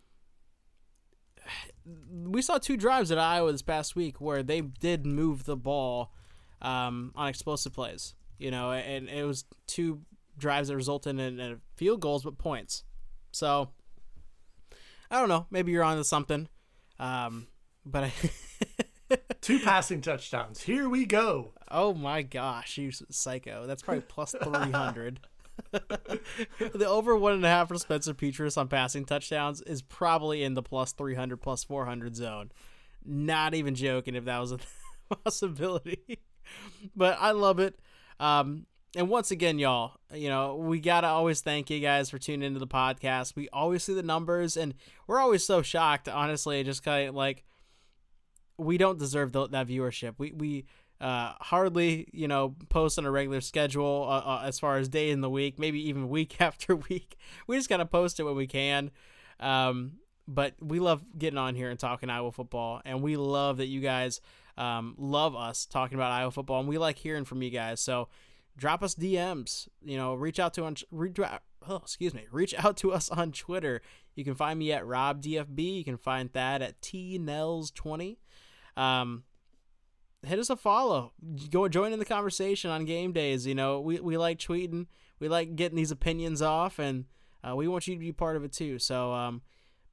we saw two drives at Iowa this past week where they did move the ball um, on explosive plays. You know, and it was two drives that resulted in, in field goals but points. So I don't know. Maybe you're on to something. Um, but I two passing touchdowns. Here we go. Oh my gosh, you psycho! That's probably plus three hundred. The over one and a half for Spencer Petras on passing touchdowns is probably in the plus three hundred, plus four hundred zone. Not even joking if that was a possibility. But I love it. Um, and once again, y'all, you know, we got to always thank you guys for tuning into the podcast. We always see the numbers, and we're always so shocked, honestly, just kind of like we don't deserve the, that viewership. We, we uh, hardly, you know, post on a regular schedule uh, uh, as far as day in the week, maybe even week after week. We just kind of post it when we can. Um, but we love getting on here and talking Iowa football, and we love that you guys um, love us talking about Iowa football, and we like hearing from you guys. So drop us D Ms, you know, reach out to on reach out, oh, excuse me, reach out to us on Twitter. You can find me at Rob D F B. You can find Thad at T Nels twenty. Um, hit us a follow. Go join in the conversation on game days. You know, we we like tweeting. We like getting these opinions off, and uh, we want you to be part of it too. So um,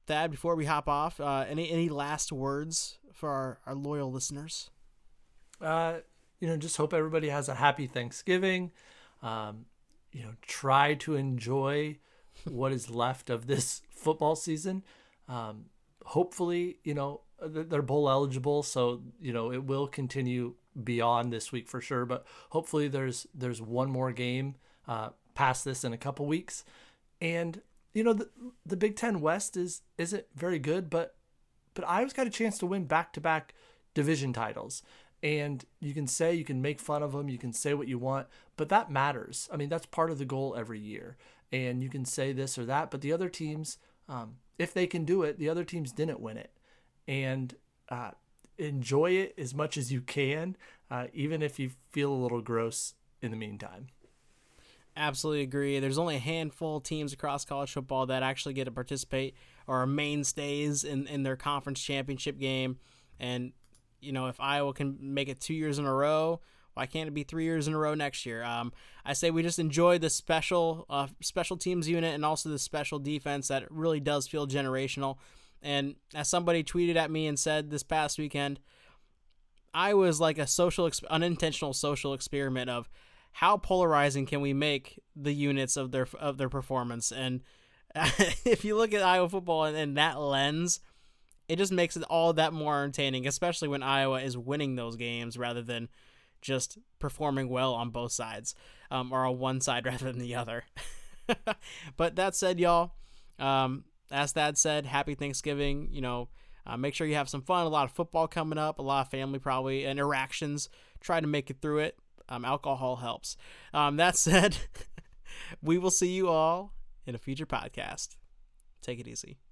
Thad, before we hop off, uh, any any last words for our, our loyal listeners? Uh, you know, just hope everybody has a happy Thanksgiving. Um, you know, try to enjoy what is left of this football season. Um, hopefully, you know, they're bowl eligible, so, you know, it will continue beyond this week for sure, but hopefully there's there's one more game uh, past this in a couple weeks. And, you know, the, the Big Ten West is, isn't very good, but but Iowa's got a chance to win back-to-back division titles. And you can say, you can make fun of them, you can say what you want, but that matters. I mean, that's part of the goal every year. And you can say this or that, but the other teams, um, if they can do it, the other teams didn't win it. And uh, enjoy it as much as you can, uh, even if you feel a little gross in the meantime. Absolutely agree. There's only a handful of teams across college football that actually get to participate or are mainstays in, in their conference championship game. And, you know, if Iowa can make it two years in a row, why can't it be three years in a row next year? Um, I say we just enjoy the special uh, special teams unit and also the special defense that really does feel generational. And as somebody tweeted at me and said this past weekend, Iowa is like a social, unintentional social experiment of how polarizing can we make the units of their of their performance. And if you look at Iowa football in, in that lens, it just makes it all that more entertaining, especially when Iowa is winning those games rather than just performing well on both sides, um, or on one side rather than the other. But that said, y'all, um, as Thad said, happy Thanksgiving. You know, uh, make sure you have some fun. A lot of football coming up, a lot of family probably interactions. Try to make it through it. Um, alcohol helps. Um, that said, we will see you all in a future podcast. Take it easy.